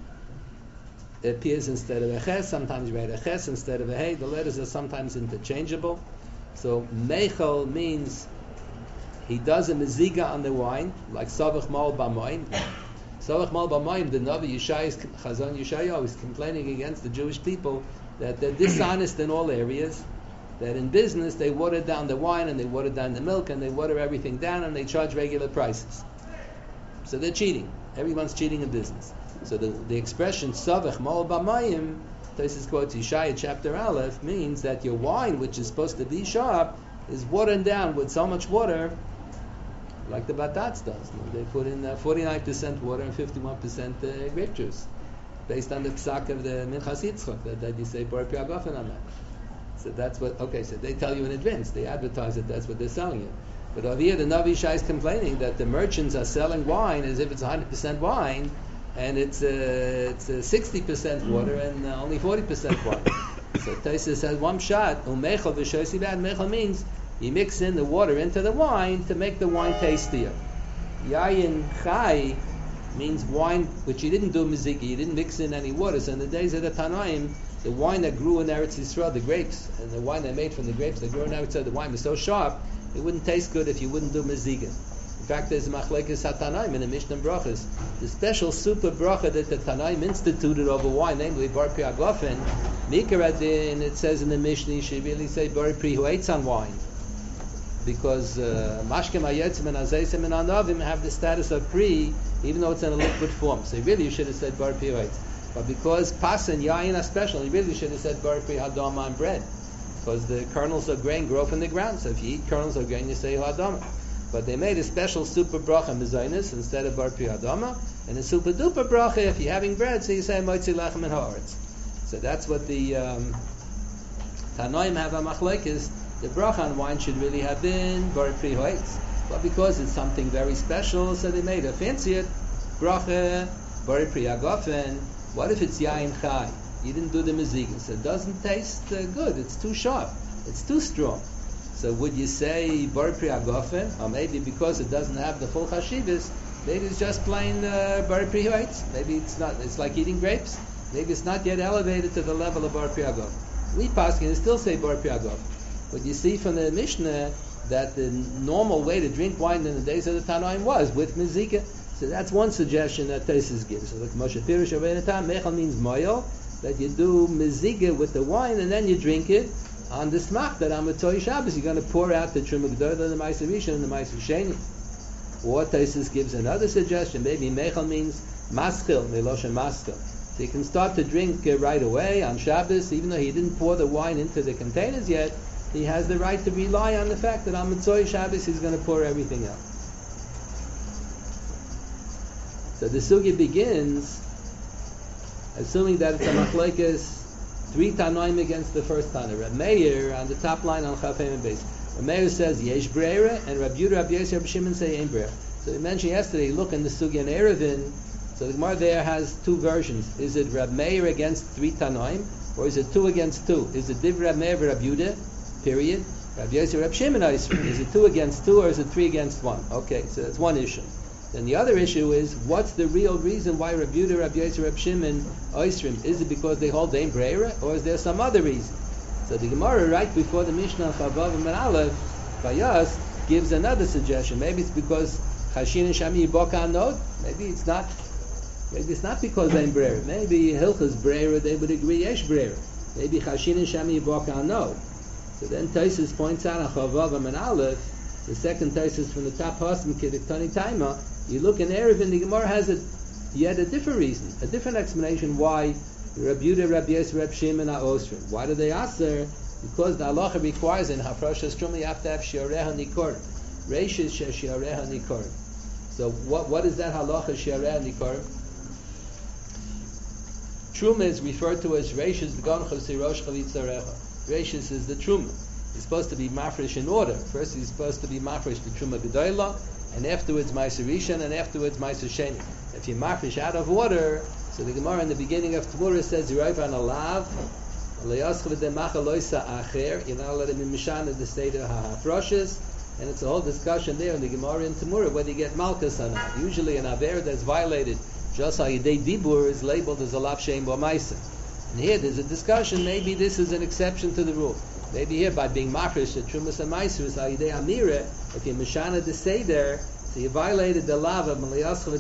appears instead of a ches. Sometimes you write a ches instead of a hay. The letters are sometimes interchangeable. So Mechel means he does a meziga on the wine, like Savach Mal B'moyim. Savach Mal B'moyim, the Navi Chazon Yeshayahu is complaining against the Jewish people that they're dishonest in all areas, that in business they water down the wine and they water down the milk and they water everything down and they charge regular prices. So they're cheating. Everyone's cheating in business. So the expression Savach Mal B'mayim, Tosfos quotes Yeshaya chapter Aleph, means that your wine, which is supposed to be sharp, is watered down with so much water, like the Batatz does. They put in 49% water and 51% grape juice, based on the psak of the Minchas Yitzchak, that you say Bar Piagofen on that. So that's what. Okay, so they tell you in advance. They advertise that that's what they're selling you. But over here, the Navi Shai is complaining that the merchants are selling wine as if it's 100% wine, and it's 60% water and only 40% wine. So Tosfos says one shot. Umechel v'shoyse miyad. Mechel means you mix in the water into the wine to make the wine tastier. Yayin Chai means wine which you didn't do miziki, you didn't mix in any water. So in the days of the Tanaim, the wine that grew in Eretz Yisrael, the grapes, and the wine they made from the grapes that grew in Eretz Yisrael, the wine was so sharp, it wouldn't taste good if you wouldn't do mezigah. In fact, there's a machlekes hatanaim in the Mishnah Brachas. The special super bracha that the Tanaim instituted over wine, namely Bar Pri Hagafen, Mikaradin, it says in the Mishnah, you should really say Bar Pri who eats on wine. Because Mashkem Hayetzim and Azeisim and Anavim have the status of Pri, even though it's in a liquid form. So really you should have said Bar Pri who eats. But because Pas and Yayin are special, you really should have said Bar Pri Hadama on bread. Because the kernels of grain grow from the ground. So if you eat kernels of grain, you say Hadama. but they made a special super bracha mezainis instead of bar pri adama, and a super duper bracha if you're having bread, so you say moitzi lechem and haaretz. So that's what the Tanoim have a machlekes. The bracha on wine should really have been bar pri hoitz, but because it's something very special, so they made a fancier bracha bar pri agafen. What if it's yain chai? You didn't do the mezigah, so it doesn't taste good. It's too sharp. It's too strong. So would you say bar pri agafen, or maybe because it doesn't have the full chashivas, maybe it's just plain bar pri hoitz? Maybe it's not. It's like eating grapes. Maybe it's not yet elevated to the level of bar pri agafen. We paskin still say bar pri agafen. But you see from the Mishnah that the normal way to drink wine in the days of the Tanoim was with mezika. So that's one suggestion that Tosfos gives. So like Moshe Pirush Rabbeinu Tam, mechal means moyel, that you do mezika with the wine and then you drink it on the smach that on Motzei Shabbos you're going to pour out the Truma Gedolah, the Ma'aser Rishon, and the Ma'aser Sheni. Or Tosfos gives another suggestion. Maybe mechal means maschil, meloshen maschil. So you can start to drink right away on Shabbos, even though he didn't pour the wine into the containers yet. He has the right to rely on the fact that on Motzei Shabbos he's going to pour everything out. So the sugya begins assuming that it's a machlekes, 3 Tanoim against the first Tana. Reb Meir on the top line on Chafim and Beis. Reb Meir says yesh breira, and Reb Yehuda, Reb Yosef, Reb Shimon say ein breira. So we mentioned yesterday, look in the sugya in Erevin. So the Gemara there has 2 versions. Is it Reb Meir against 3 Tanoim, or is it 2 against 2? Is it Div Reb Meir Reb Yehuda? Period. Reb Yosef, Reb Shimon Oisrim. Is it 2 against 2 or is it 3 against 1? Okay, so that's one issue. Then the other issue is, what's the real reason why Reb Yehuda, Reb Yosef, Reb Shimon Oisrim? Is it because they hold Ein Breira, or is there some other reason? So the Gemara, right before the Mishnah Chavav and Aleph, Vayas, gives another suggestion. Maybe it's because Chashin and Shami Boka Anod. Maybe it's not. Maybe it's not because Ein Breira. Maybe Hilchas Breira, they would agree Yesh Breira. Maybe Chashin and Shami Boka Anod. So then Tosfos points out on Chavav and Aleph, the second Tosfos from the top Hasim Kedektani Taima. You look in Erevin, the Gemara has yet a different reason, a different explanation why Reb Yehuda, Reb Yosef, Reb Shimon are Osrim. Why do they aser? Because the halacha requires in Hafrashas Truma you have to have Shiareha Nikorim. Reishis Shiareha Nikorim. So what is that halacha Shiareha Nikorim? Truma is referred to as Reishis D'Gon Chosei Rosh Chalitzarecha. Reishis is the Truma. He's supposed to be mafresh in order. First he's supposed to be mafresh the Truma Gedolah, and afterwards Ma'aser Rishon, and afterwards Ma'aser Sheni. If you mafresh out of order, so the Gemara in the beginning of Tamura says, you're not allowed to let him in Mishana the Seder HaHafroshes, and it's a whole discussion there in the Gemara in Tamura whether you get Malkus or not. Usually an Aver that's violated, just like Yidei Dibur, is labeled as a Lav Shein Bo Ma'aser. And here there's a discussion, maybe this is an exception to the rule. Maybe here by being mafresh the Trumas and Ma'aser is Yidei Amira, if you're Mishana the Seder, so you violated the lava, so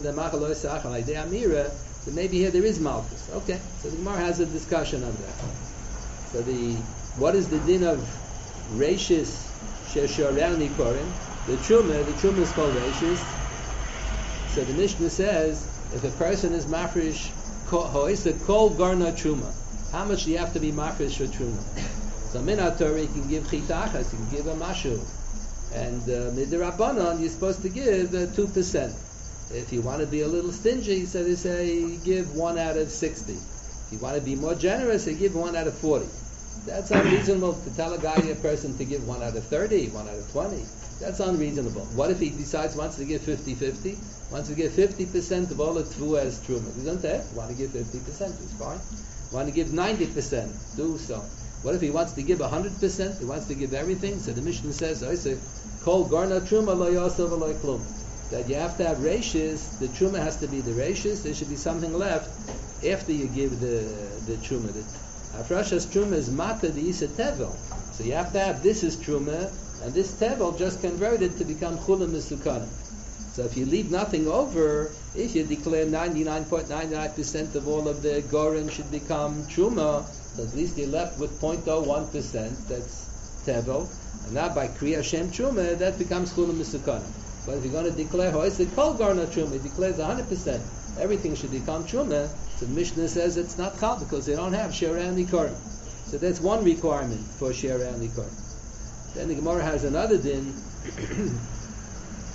maybe here there is malchus. Okay, so the Gemara has a discussion on that. So what is the din of reishis shesharani korim? The truma is called reishis. So the Mishnah says, if a person is mafresh hoisa kol garna truma, how much do you have to be mafresh for truma? So minator you can give chitachas, you can give a mashu. And midrabanan, you're supposed to give 2%. If you want to be a little stingy, so they say give 1 out of 60. If you want to be more generous, they give 1 out of 40. That's unreasonable to tell a person to give 1 out of 30, 1 out of 20. That's unreasonable. What if he wants to give 50-50? Wants to give 50% of all the tvu as truma. He doesn't want to give 50%, it's fine. Want to give 90%, do so. What if he wants to give 100%? He wants to give everything. So the Mishnah says, "Kol garna truma lo yosef lo klum." That you have to have reishis. The truma has to be the reishis. There should be something left after you give the truma. The Hafrashas truma is mata the isa tevel. So you have to have this is truma, and this tevel just converted to become chulam misukana. So if you leave nothing over, if you declare 99.99% of all of the goren should become truma, so at least you're left with 0.01%, that's tevel, and now by kriya Hashem truma, that becomes chulam misukana. But if you're going to declare hoisik kol garna truma, it declares 100%, everything should become truma. So the Mishnah says it's not chal because they don't have she'arei nikorim. So that's one requirement for she'arei nikorim. Then the Gemara has another din.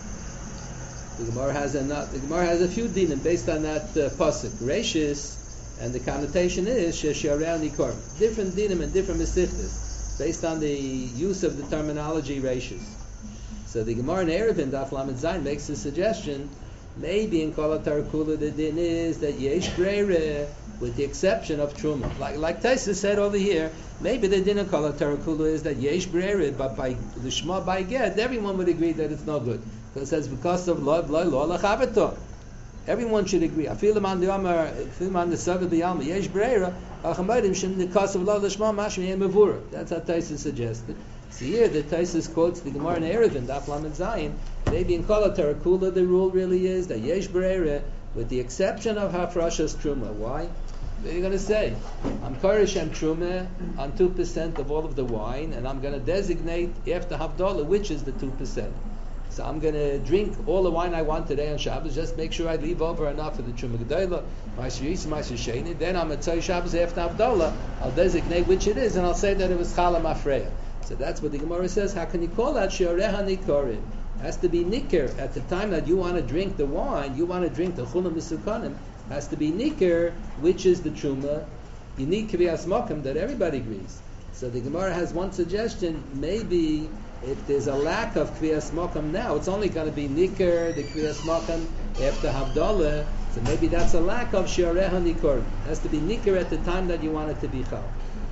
The Gemara has a few dinim based on that pasuk. Reishis, and the connotation is shesharei nikor. Different dinim and different mesichtas based on the use of the terminology reishis. So the Gemara in Eruvin Daf Lamed Zayin makes the suggestion. Maybe in Kol HaTarakula the din is that yesh breire, with the exception of truma. Like Taisa said over here, maybe the din in Kol HaTarakula is that yesh breire, but by the Shema by get, everyone would agree that it's no good. So it says because of lo lachaveto. Everyone should agree. I feel on the Amar, feel on the Sabbath the Alma yesh breire. Achamaydim shouldn't because of lo l'shma mashmi and mevura. That's how Taisa suggested. So here the Taisus quotes the Gemara in Eruvin, Daf Lamed Zayin. Maybe in Kol HaTarakula the rule really is that yesh breire, with the exception of hafrashas truma. Why? What are you going to say? I'm koreshem truma on 2% of all of the wine, and I'm going to designate after Havdalah which is the 2%. So I'm going to drink all the wine I want today on Shabbos. Just make sure I leave over enough for the truma gedola, ma'aser yis, ma'aser sheni. Then on Motzei Shabbos after Havdalah, I'll designate which it is, and I'll say that it was chala mafreya. So that's what the Gemara says. How can you call that she'oreha nikorin? Has to be nikir at the time that you want to drink the wine. You want to drink the chulin misukanim. Has to be nikir, which is the truma. You need kriyas mokum that everybody agrees. So the Gemara has one suggestion. Maybe if there's a lack of kriyas mokum now, it's only going to be nikir the kriyas mokum after Havdalah. So maybe that's a lack of she'oreha nikorin. Has to be nikir at the time that you want it to be chal.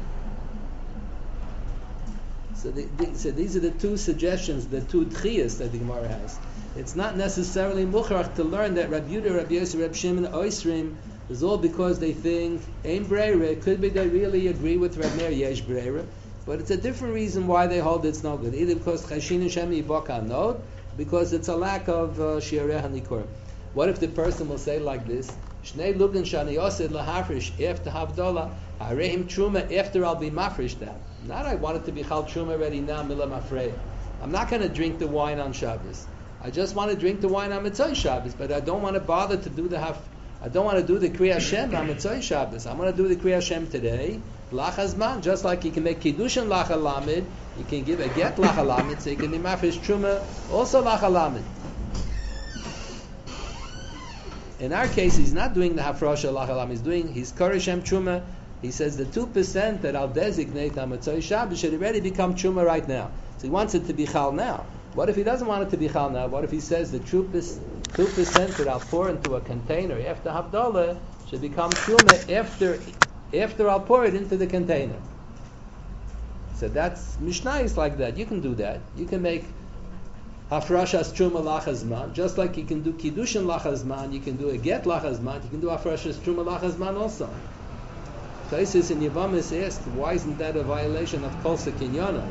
So these are the two suggestions, the two tchiyas that the Gemara has. It's not necessarily mukhrach to learn that Rabbi Yehuda, Rabbi Yosef, Rabbi Shimon, Oisrim is all because they think ein breire. Could be they really agree with Rabbi Meir yesh breire, but it's a different reason why they hold it's no good. Either because chashin and shemi yibaka no, because it's a lack of shi'areh hanikorim. What if the person will say like this? Shnei lugan shani yosid lahafrish after Havdalah harehim truma after I'll be mafresh that. Not I want it to be chal truma ready now, milah mafreya. I'm not going to drink the wine on Shabbos. I just want to drink the wine on Motzei Shabbos, but I don't want to bother to do I don't want to do the Kriya Hashem on Motzei Shabbos. I'm going to do the Kriya Hashem today. Lach hazman, just like you can make kiddushin lach halamid, you can give a get lach halamid, so you can be mafresh truma also lach halamid. In our case, he's not doing the hafrosha lach halamid. He's koreshem truma. He says the 2% that I'll designate on Motzei Shabbos should already become truma right now. So he wants it to be chal now. What if he doesn't want it to be chal now? What if he says the 2% that I'll pour into a container after Havdalah should become truma after I'll pour it into the container? So that's Mishnah is like that. You can do that. You can make hafrashas truma lachazman, just like you can do kiddushin lachazman. You can do a get lachazman. You can do hafrashas truma lachazman also. Taisus in Yavamis asked, why isn't that a violation of Kol Sekinyana?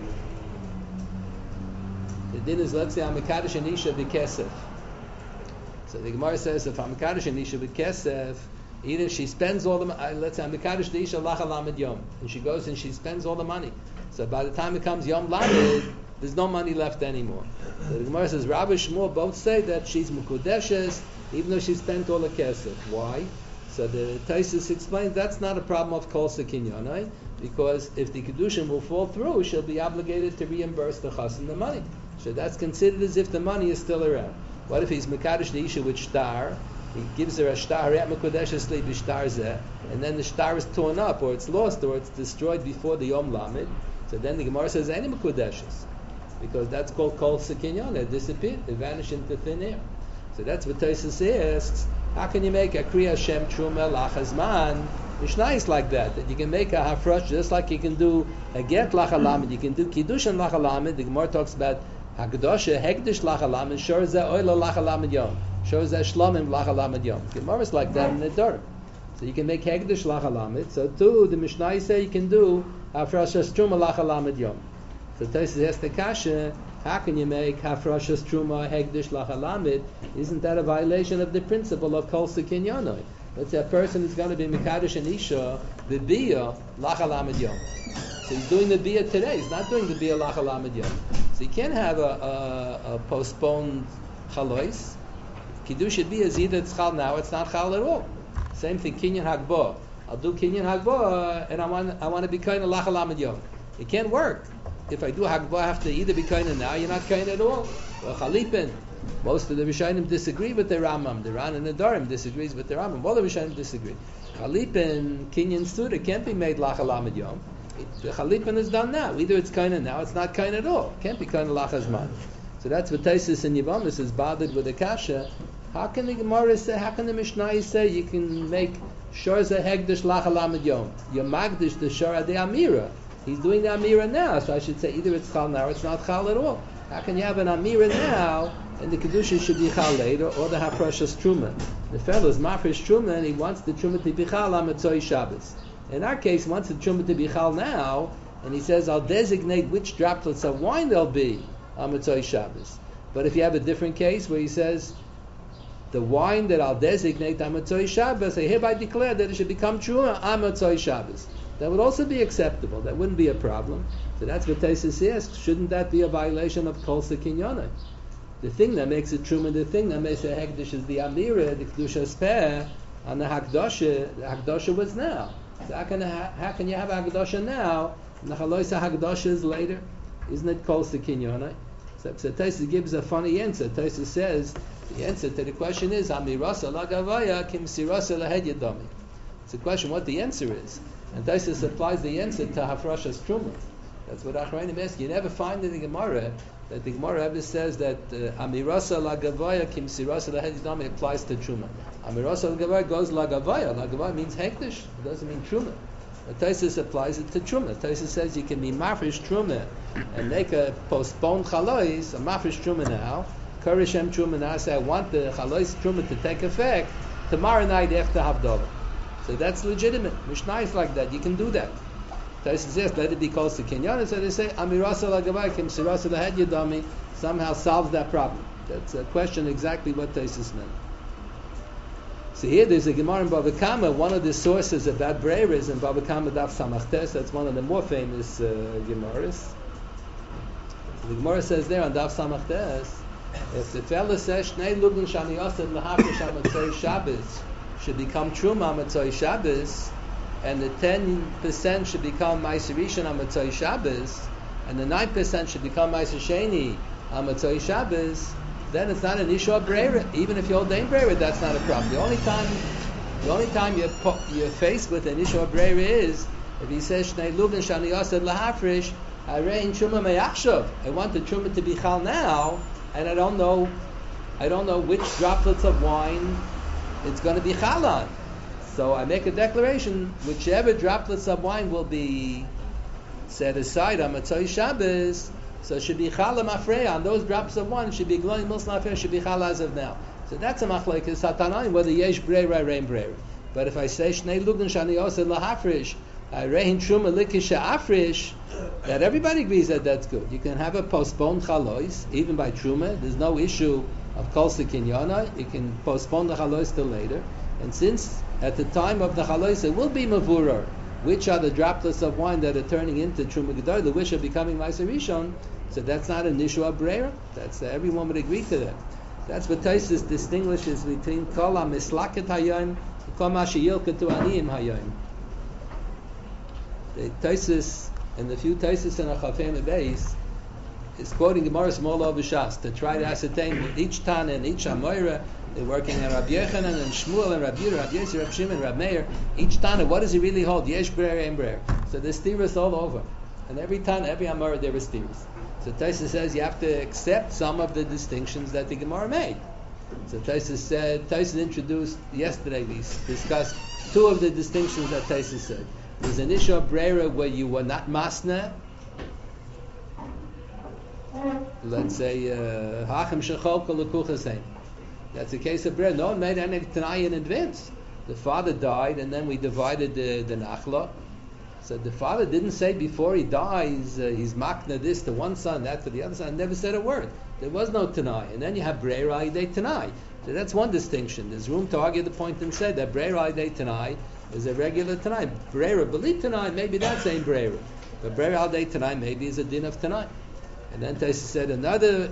The din is, let's say I'm a Kaddish and Isha b'kesef. So the Gemara says, if I'm a Kaddish and Isha b'kesef, either she spends all the money, let's say I'm a Kaddish and Isha lacha lamed yom, and she goes and she spends all the money. So by the time it comes Yom Lamed, there's no money left anymore. So the Gemara says, Rabbi Shmuel both say that she's Mukudeshes, even though she spent all the kesef. Why? So the Taisus explains that's not a problem of Kol Sekinyanai, because if the Kedushin will fall through, she'll be obligated to reimburse the Chassan the money. So that's considered as if the money is still around. What if he's Mekadosh the Isha with shtar? He gives her a shtar, and then the shtar is torn up, or it's lost, or it's destroyed before the Yom Lamed. So then the Gemara says, any Mekudeshes, because that's called Kol Sekinyanai. It disappeared, it vanished into thin air. So that's what Taisus asks. How can you make a Kriya Shem Truma Lachazman? Mishnah is like that you can make a hafresh just like you can do a get lachalamid, you can do kiddushin lachalamid. The Gemara talks about hagdosha hegdish lachalamid, shorza oila lachalamid yom, shorza shlomim lachalamid yom. The Gemara is like that in the dark. So you can make hegdish lachalamid. So too, the Mishnah say you can do hafresh truma lachalamid yom. So Taisus asks the kasha, how can you make hafrashas truma hegdish lachalamid? Isn't that a violation of the principle of kol sekinyanoi? Let's say a person is going to be mekadosh and isha the bia lachalamid yom. So he's doing the bia today. He's not doing the bia lachalamid yom. So you can't have a postponed chalois. Kiddush bia is either it's chal now, it's not chal at all. Same thing kinyan hagbo. I'll do kinyan hagbo and I want to be kind of lachalamid yom. It can't work. If I do Hagbah, I have to either be kind of now, you're not kind at all. Or Chalipin. Most of the Rishonim disagree with the Rambam. The Ran and the Darim disagrees with the Rambam. All the Rishonim disagree. Chalipin, Kinyan Suda can't be made Lach Alamid Yom. The Chalipin is done now. Either it's kind of now, it's not kind at all. It can't be kind of Lach Azman. So that's what Taisus and Yavamis is bothered with the Kasha. How can the Gemara say, how can the Mishnah say you can make Shorza Hegdish Lach Alamid Yom? You're Magdish the Shora de Amira. He's doing the Amira now, so I should say either it's Chal now or it's not Chal at all. How can you have an Amira now and the Kedusha should be Chal later, or the Haprashas Truma? The fellow is Mafresh Truma and he wants the Truma to be Chal on Matzoi Shabbos. In our case, he wants the Truma to be Chal now, and he says, I'll designate which droplets of wine there'll be on Matzoi Shabbos. But if you have a different case where he says, the wine that I'll designate on Matzoi Shabbos, I hereby declare that it should become Truma on Matzoi Shabbos. That would also be acceptable. That wouldn't be a problem. So that's what Taisus asks. Shouldn't that be a violation of Kol Sekinyana? The thing that makes it Truma, the thing that makes it Hekdesh is the Amira, the Kedusha Speh, on the Hakdosha. The Hakdosha was now. So how can you have Hakdosha now, and the Chaloisa Hakdosha is later? Isn't it Kol Sekinyana? So Taisus gives a funny answer. Taisus says, the answer to the question is, Amirasa Lagavaya Kim Sirasa Lahedyadami. It's a question what the answer is. And Taisus applies the answer to Hafrashas Truma. That's what Achrayim asks. You never find in the Gemara that the Gemara ever says that Amirasa Lagavaya Kim Sirasa Lahedyadami applies to Truma. Amirasa Lagavaya goes Lagavaya. Lagavaya means Hekdesh. It doesn't mean Truma. But Taisus applies it to Truma. Taisus says you can be Mafresh Truma and make a postponed Chalois, a Mafresh Truma now, Koreshem Truma now, say I want the Chalois Truma to take effect tomorrow night after Havdalah. So that's legitimate. Mishnah is like that. You can do that. Taisus says, let it be close to Kinyan. So they say, Amirasa Lagavai Kim Sirasa Lahedyadami somehow solves that problem. That's a question exactly what Taisus meant. So here there's a Gemara in Bava Kama. One of the sources about Breira is in Bava Kama Daf Samachtes. That's one of the more famous Gemaras. The Gemara says there on Daf Samachtes, if the fellow says, Shnei Lugin Shani Yosef Lahafish HaMatzoi Shabbos should become Truma Matzoi Shabbos, and the 10% should become Ma'aser Rishon on Matzoi Shabbos, and the 9% should become Ma'aser Sheni on Matzoi Shabbos, then it's not an issue of Breira. Even if you hold Ein Breira, that's not a problem. The only time you're faced with an issue of Breira is if he says Shnei Lugin Shani Yosef Lahafrish Harein Truma Me'achshav. I want the Truma to be Chal now, and I don't know which droplets of wine it's going to be Chal on. So I make a declaration, whichever droplets of wine will be set aside on Matzoi Shabbos, so it should be Chal Mafreya on those drops of wine, it should be Gloni Milsa Mafreya, should be Chal as of now. So that's a machlekes Hatanayim, whether Yesh Breira, Rein Breira. But if I say Shnei Lugin Shani Yosef Lahafrish, Rein Truma Likish Afrish, that everybody agrees that that's good. You can have a postponed Chalois, even by Truma. There's no issue of Kol Sekinyana. You can postpone the Chalois till later. And since at the time of the Chalois it will be Mavurar, which are the droplets of wine that are turning into Truma Gedolah, which are becoming Ma'aser Rishon, so that's not an issue of Breira. That's everyone would agree to that. That's what Taisus distinguishes between Kol HaMislaket Hayom and Kol HaSheyilketu Aniyim Hayom. The Taisus and the few Taisus in a Chafei Beis is quoting Gemara Small over Shas to try to ascertain with each Tana and each Amoira. They're working on Rabbi Yechanan and Shmuel and Rabbi Yehuda, Rabbi Yossi, Rabbi Shimon, Rabbi Meir. Each Tana, what does he really hold? Yesh Breira, Ein Breira. So there's theories all over. And every Tana, every Amoira, there is theories. So Taisus says you have to accept some of the distinctions that the Gemara made. So Taisus introduced, yesterday we discussed two of the distinctions that Taisus said. There's an issue of Breira where you were not masna. Let's say, Hachem Shechol Kol Lekuchasein. That's the case of Breira. No one made any Tanai in advance. The father died and then we divided the Nachla. So the father didn't say before he dies, he's makna this to one son, that to the other son. Never said a word. There was no Tanai. And then you have Breira Idei Tanai. So that's one distinction. There's room to argue the point and say that Breira Idei Tanai is a regular Tanai. Breira Belit Tanai, maybe that's Ein Breira. But Breira Idei Tanai maybe is a din of Tanai. And then Taisus said another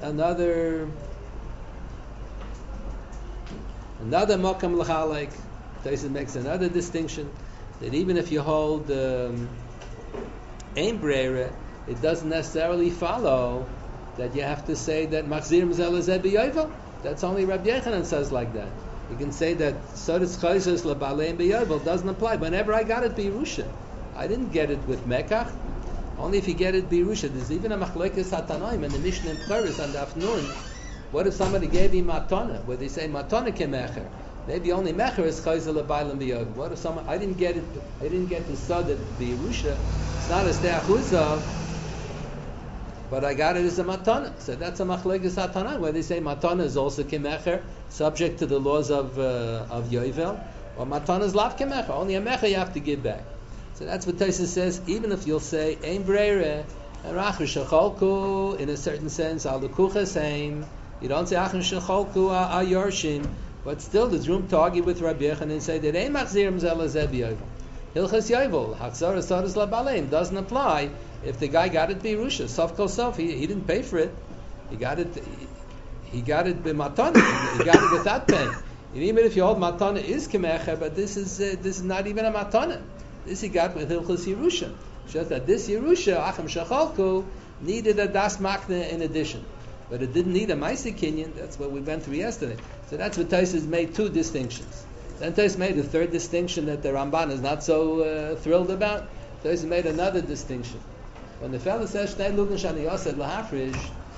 Mokam L'chalek. Taisus makes another distinction that even if you hold Ein Breira, it doesn't necessarily follow that you have to say that Machzirim Zelazeh B'Yovel. That's only Rabbi Yechanan says like that. You can say that Sodas Chayzos LaBaleim B'Yovel doesn't apply. Whenever I got it B'Yerusha, I didn't get it with Mekach. Only if you get it B'Yerusha. There's even a Machlokes HaTanoim in the Mishnah in Pcharis on the Afnun. What if somebody gave you Matana, where they say Matana Kemecher? Maybe only Mecher is Chayzos LaBaleim B'Yovel. What if someone, I didn't get the Sod at B'Yerusha. It's not a Ste'achuzah, but I got it as a matana. So that's a machlekes hatana, where they say matana is also kemecher, subject to the laws of Yovel, or matana is lav kemecher. Only a mecher you have to give back. So that's what Tosfos says. Even if you'll say ein breire and rachur shecholku, in a certain sense al lekuches heim, you don't say achim shecholku al yorshim, but still there's room to argue with Rabbi Yechanan and say that ein machzirim zelazeh b'yovel. Hilchas Yovel, Hachzor Sodas LaBaleim doesn't apply if the guy got it B'Yerusha. Sof kol sof, he didn't pay for it. He got it b'matana. He got it without paying. And even if you hold matana is kemecher, but this is not even a matana. This he got with Hilchas Yerusha. Shows that this Yerusha, Achim Shechalku, needed a das makna in addition, but it didn't need a ma'aseh kinyan. That's what we went through yesterday. So that's what Tosfos made two distinctions. Then Tosfos made a third distinction that the Ramban is not so thrilled about. Tosfos made another distinction. When the fellow says Shnei Lugan Shani Yosef Lahafrish,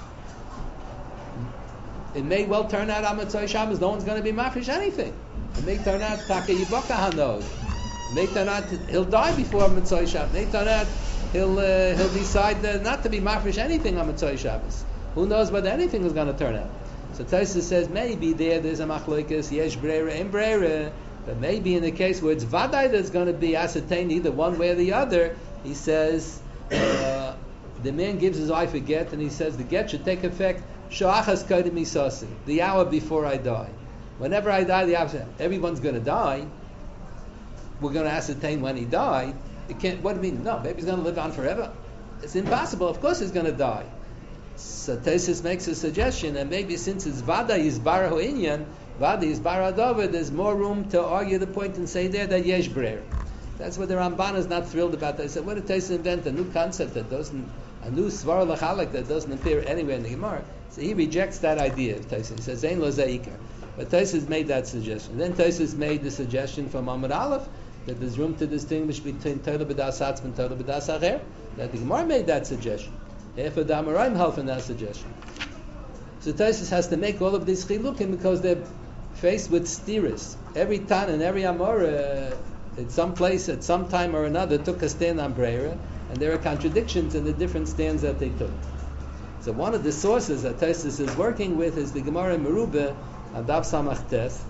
it may well turn out Amatzoi Shabbos no one's going to be mafresh anything. It may turn out Taka Yiboka Hanod. It may turn out he'll die before Amatzoi Shabbos. It may turn out he'll decide not to be mafresh anything on Amatzoi Shabbos. Who knows what anything is going to turn out? So Tosfos says maybe there's a machlokes yesh breira and breira, but maybe in the case where it's vaday that's going to be ascertained either one way or the other, he says the man gives his wife a get and he says the get should take effect shoachas kodem misasi, the hour before I die. Whenever I die, the hour, everyone's going to die. We're going to ascertain when he died. It can't. What do you mean? No, maybe he's going to live on forever. It's impossible. Of course he's going to die. So Tosfos makes a suggestion, and maybe since it's Vada Yisbara Inyan, Vada Yisbara Dover, there's more room to argue the point and say there that Yesh Brer. That's what the Ramban is not thrilled about. They said, what did Tosfos invent? A new concept that doesn't, a new Svar Lachalak that doesn't appear anywhere in the Gemara. So he rejects that idea of Tosfos. He says, Zain lo Zaikar. But Tosfos made that suggestion. Then Tosfos made the suggestion from Amud Aleph that there's room to distinguish between Torah B'das Hatz and Torah B'das Acher. That the Gemara made that suggestion. Therefore, the Amoraim help in that suggestion. So Tosfos has to make all of these chilukim because they're faced with steers. Every Tan and every Amora, at some place, at some time or another, took a stand on Breira, and there are contradictions in the different stands that they took. So one of the sources that Tosfos is working with is the Gemara in Merubah, on Daf Samach Tes.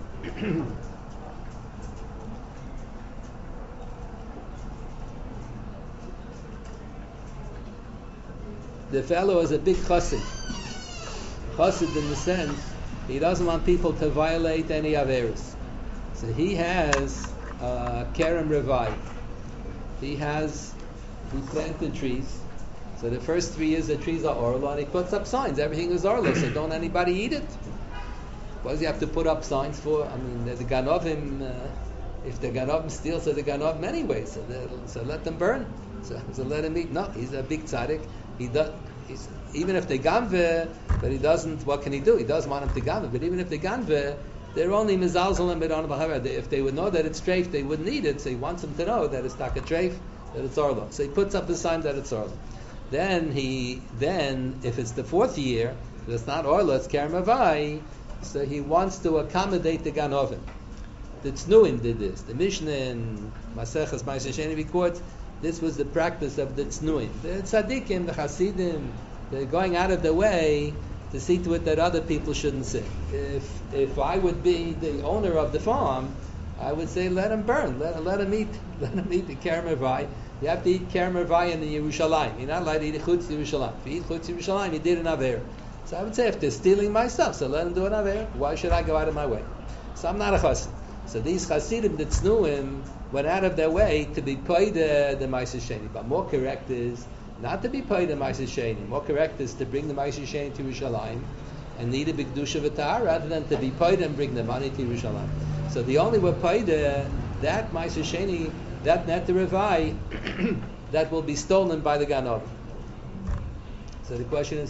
The fellow is a big chassid. Chassid in the sense, he doesn't want people to violate any averos. So he has Kerem Revai. He planted trees. So the first 3 years the trees are orla, and he puts up signs. Everything is orla, so don't anybody eat it. What does he have to put up signs for? I mean, the Ganovim, if the Ganovim steal, so the Ganovim anyway, so let them burn. So let him eat. No, he's a big tzaddik. Even if they gamve, but he doesn't. What can he do? He doesn't want them to gamve. But even if they gamve, they're only mizalzel and bedon b'chara. If they would know that it's treif, they wouldn't eat it. So he wants them to know that it's taka treif, that it's orlo. So he puts up a sign that it's orlo. Then if it's the 4th year, it's not orlo, it's kermavai. So he wants to accommodate the ganovim. The Tznuim did this. The Mishnah in Maseches Ma'aseh Sheni records this was the practice of the Tznuim. The Tzadikim, the Hasidim, they're going out of their way to see to it that other people shouldn't sin. If I would be the owner of the farm, I would say let him burn, let him eat the kermavai. You have to eat kermavai in the Yerushalayim. You're not allowed to eat chutz Yerushalayim. If you eat chutz Yerushalayim, you did an aver. So I would say if they're stealing my stuff, so let them do an aver. Why should I go out of my way? So I'm not a chassid. So these chasidim, the Tznuim, went out of their way to be paid the Ma'aseh Sheni. But more correct is not to be paid the Ma'aseh Sheni. More correct is to bring the Ma'aseh Sheni to Yerushalayim and need a big dusha v'tahar rather than to be paid and bring the money to Yerushalayim. So the only way paid that Ma'aseh Sheni, that net revai, that will be stolen by the Ganov. So the question is,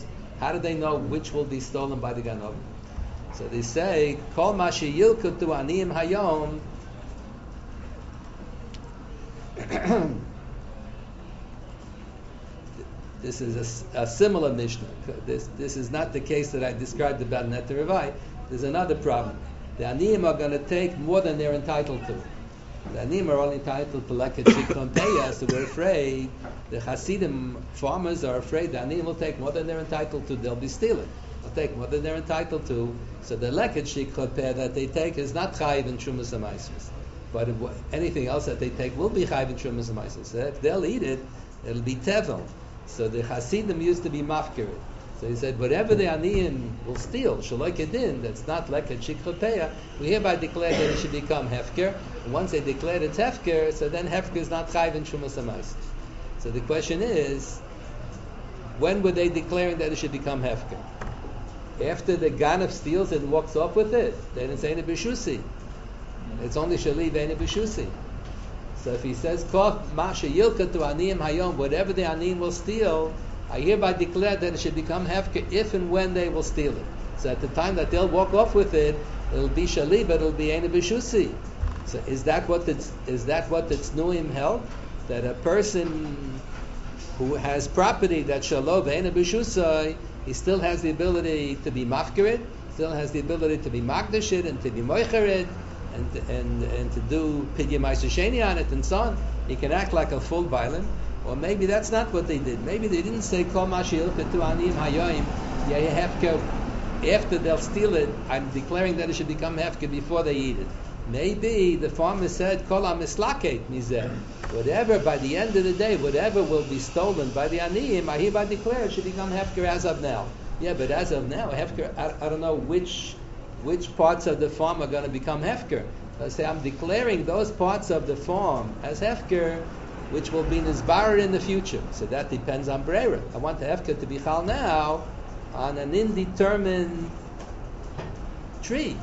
How do they know which will be stolen by the Ganav? So they say, Kol ma sheyilkutu aniyim hayom. This is a similar Mishnah. This is not the case that I described about Neter Revai. There's another problem. The aniyim are going to take more than they're entitled to. The aniyim are only entitled to leket shikron peya, so we're afraid. The Hasidim farmers are afraid the aniyim will take more than they're entitled to. They'll be stealing. They'll take more than they're entitled to. So the leket shikron peya that they take is not chayiv in Trumas HaMaasros. But anything else that they take will be chayiv in Trumas HaMaasros. So if they'll eat it, it'll be tevel. So the Hasidim used to be mafkirit. So he said, whatever the aniyim will steal, shaloi kedin, that's not leket shikron peya, we hereby declare that it should become hefker. And once they declare it's hefker, so then hefker is not chayiv in Trumas HaMaasros. So the question is, when were they declaring that it should become hefker? After the ganav steals it and walks off with it, they didn't say any b'shusi. It's only shaliv any b'shusi. So if he says, whatever the aniyim will steal, I hereby declare that it should become hefker if and when they will steal it. So at the time that they'll walk off with it, it'll be shaliv, but it'll be ene b'shusi. So is that what the Tznuim held? That a person who has property that shalov ene b'shusai, he still has the ability to be mafkirit, still has the ability to be magdashit and to be moicherit, and to do pidya ma'aser sheni on it and so on. He can act like a full bailim. Or maybe that's not what they did. Maybe they didn't say kol ma sheyilketu aniyim hayoim yeh hefker. After they'll steal it, I'm declaring that it should become hefker before they eat it. Maybe the farmer said kol hamislaket mizeh. Whatever, by the end of the day, whatever will be stolen by the aniyim, I hereby declare it should become hefker as of now. Yeah, but as of now, hefker, I don't know which parts of the farm are going to become hefker. So I say I'm declaring those parts of the farm as hefker, which will be nizbar in the future. So that depends on breira. I want the hefker to be chal now on an indeterminate tree,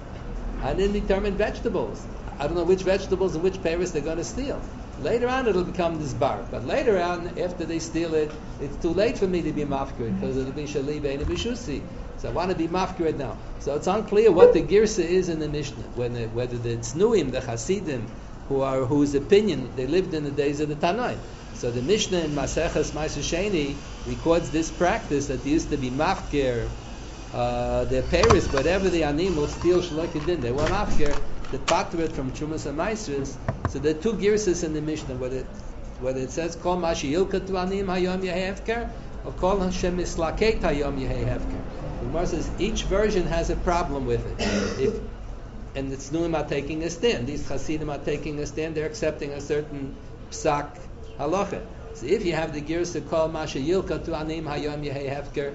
on indeterminate vegetables. I don't know which vegetables and which peiros they're going to steal. Later on it'll become nizbar, but later on, after they steal it, it's too late for me to be mafkirid because it'll be shaliv and b'shusi. So I want to be mafkirid now. So it's unclear what the girsa is in the Mishnah, whether the Tznuim, the Hasidim, whose opinion they lived in the days of the Tanai. So the Mishnah in Maseches Ma'aser Sheni records this practice that they used to be mafkir their peiros, whatever the anim will steal shaloi kedin, they were mafkir the patrit from Trumas HaMaasros. So there are two girsas in the Mishnah, whether it says kol ma sheyilketu aniyim hayom yehei hefker or kol hashem mislaket hayom yehei hefker. The Gemara says each version has a problem with it. And the Tznuim are taking a stand. These Hasidim are taking a stand. They're accepting a certain psak halacha. So if you have the girsa kol ma sheyilketu aniyim hayom yehei hefker,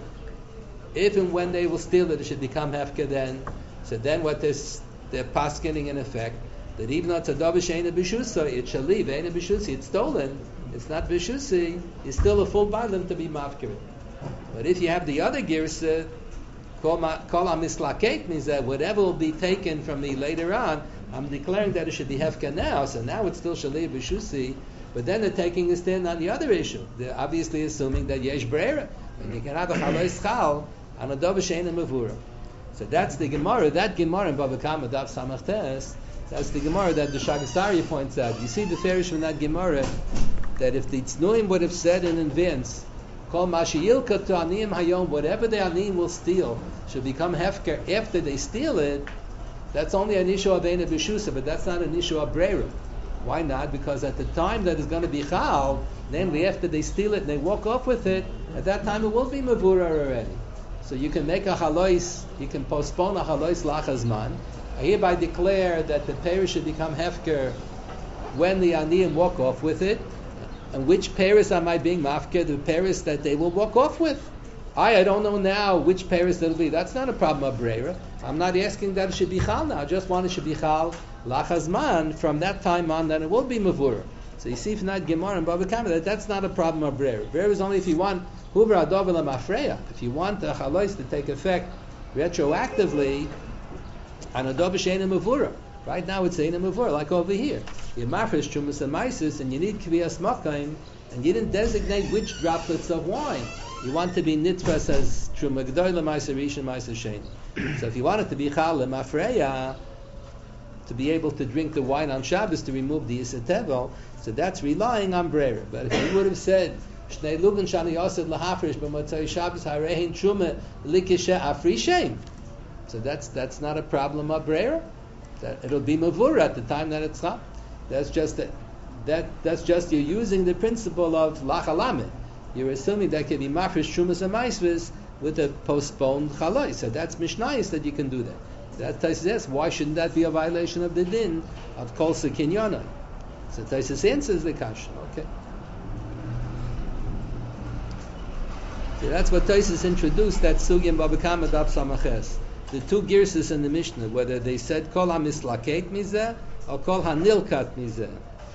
if and when they will steal it, it should become hefker then. So then what they're paskening in effect, that even though it's a davar she'eina b'shusi, it's shaliv, eina b'shusi, it's stolen, it's not b'shusi, it's still a full bailim to be mafkirid. But if you have the other girsa, kol hamislaket, means that whatever will be taken from me later on, I'm declaring that it should be hefker now, so now it's still shaliv b'shusi, but then they're taking a stand on the other issue. They're obviously assuming that yesh breira, and you can have a chalois chal on a davar she'eina mevura. So that's the Gemara. That Gemara in Bava Kama Daf Samach Tes, that's the Gemara that the Shagasari points out. You see the farish from that Gemara that if the Tznuim would have said in advance, Kol ma sheyilketu aniyim hayom, whatever the aniyim will steal should become hefker after they steal it, that's only an issue of eina b'shusa, but that's not an issue of breira. Why not? Because at the time that is going to be chal, namely after they steal it and they walk off with it, at that time it will be mevura already. So you can make a halois, you can postpone a halois lachazman. I hereby declare that the peiros should become hefker when the aniyim walk off with it. And which peiros am I being mafker? The peiros that they will walk off with. I don't know now which peiros it'll be. That's not a problem of breira. I'm not asking that it should be chal now. I just want it should be chal lachazman from that time on. Then it will be mavura. So you see from that Gemara and Bava Kama that's not a problem of breira. Breira is only if you want Hubra Adovela Mafreya. If you want the chalois to take effect retroactively on a davar she'eina mevura. Right now it's eina mevura, like over here. You're mafresh Trumas HaMaasros and you need kviyas makayim, and you didn't designate which droplets of wine. You want to be nitfas as truma gdoila ma'aser rishon ma'aser sheni. So if you wanted to be chalem afreya, to be able to drink the wine on Shabbos to remove the Yisur Tevel, so that's relying on Brera. But if you would have said, Shnei Lugan Shani Yosef Lahafrish B'Motzei Shabbos Harehin Truma Likishe Afrishem, so that's not a problem of Brera. That it'll be Mavura at the time that it's not. That's just you're using the principle of Lachalamet. You're assuming that can be Mafresh Trumas and Maisvis with a postponed Chaloi. So that's Mishnayos that you can do that. That Taisus says, why shouldn't that be a violation of the din of Kol Sekinyana? So Taisus answers the kasha. Okay. So that's what Taisus introduced, that Sugim Babakama Dab Samaches. The two girses in the Mishnah, whether they said Kol HaMislaket Mizeh or Kol HaNilkat Mizeh.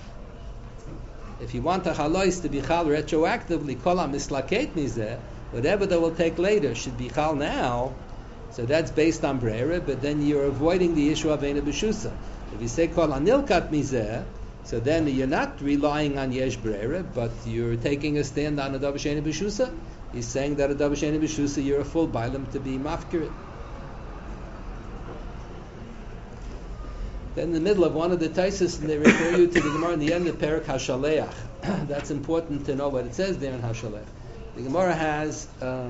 If you want a Chalois to be Chal retroactively, Kol HaMislaket Mizeh, whatever they will take later should be Chal now. So that's based on Brera, but then you're avoiding the issue of Eina B'Shusa. If you say Kol HaNilkat Mizeh, so then you're not relying on Yesh Brera, but you're taking a stand on a Adav Sheina B'Shusa. He's saying that a Adav Sheina B'Shusa, you're a full Bailam to be Mafkirit. Then in the middle of one of the Taisus, and they refer you to the Gemara in the end of Perak HaShaleach. That's important to know what it says there in HaShaleach. The Gemara has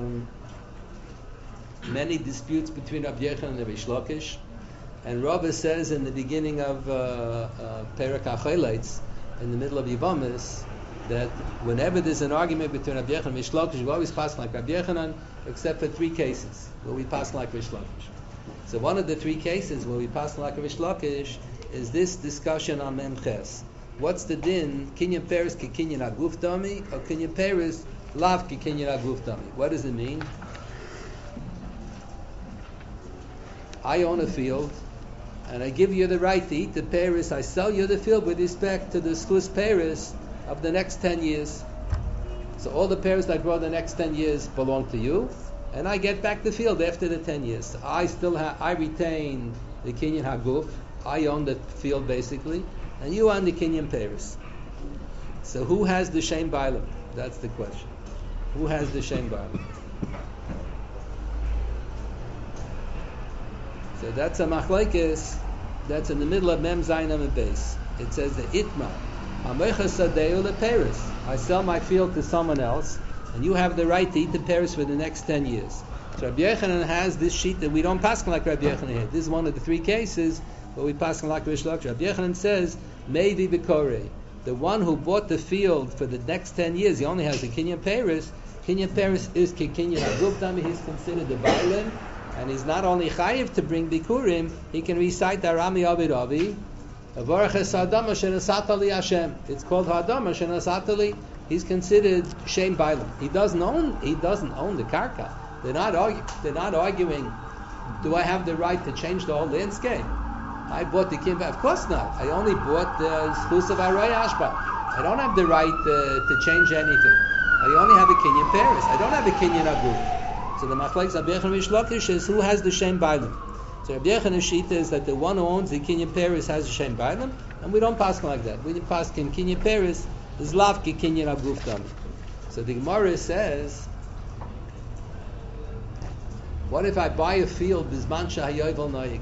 many disputes between Rabbi Yochanan and Rish Lakish, and Rabbi says in the beginning of Perak HaCholeitz, in the middle of Yivamis, that whenever there's an argument between Rabbi Yochanan and Rish Lakish, we always pass like Rabbi Yochanan, except for 3 cases where we pass like Rish Lakish. So one of the 3 cases where we pass like Rish Lakish is this discussion on Memches. What's the din? Kinyan Peres ki Kinyan Aguf Dami, or Kinyan Peres Lav ki Kinyan Aguf Dami? What does it mean? I own a field, and I give you the right to eat the Peres. I sell you the field with respect to the Schus Peres of the next 10 years. So all the Peres that grow the next 10 years belong to you, and I get back the field after the 10 years. So I retain the Kinyan Haguf. I own the field basically, and you own the Kinyan Peres. So who has the Shem Bailam? That's the question. Who has the Shem Bailam? So that's a machlekes. That's in the middle of Mem Zayin Amud Beis. It says the Itma Hamecha Sadeu LePeres. I sell my field to someone else, and you have the right to eat the Peres for the next 10 years. So Rabbi Yochanan has this sheet that we don't pass like Rabbi Yochanan here. This is one of the 3 cases where we pass like Rish Lakish. Rabbi Yochanan says Mevi B'Korei. The one who bought the field for the next 10 years, he only has a Kinyan Peres. Kinyan Peres is Kinyan Haguf Dami. He's considered the Bailim. And he's not only chayiv to bring bikurim, he can recite the Arami Avid Avi. It's called Hadama Shenasatali. He's considered Shem Bailam. He doesn't own the karka. They're not arguing. Do I have the right to change the whole landscape? I bought the kimba. Of course not. I only bought the schus of Aray Ashba. I don't have the right to change anything. I only have a Kinyan Peres. I don't have a Kinyan Aguf. So the machlekes Rabbi Yochanan Rish Lakish is who has the Shem Bailam. So Rabbi Yochanan's shita is that the one who owns the Kinyan Peres has the Shem Bailam, and we don't pass like that. We pass Kinyan Peres is lavki Kinyan Aguf Dami. So the Gemara says, what if I buy a field bizman shahayovel noyik?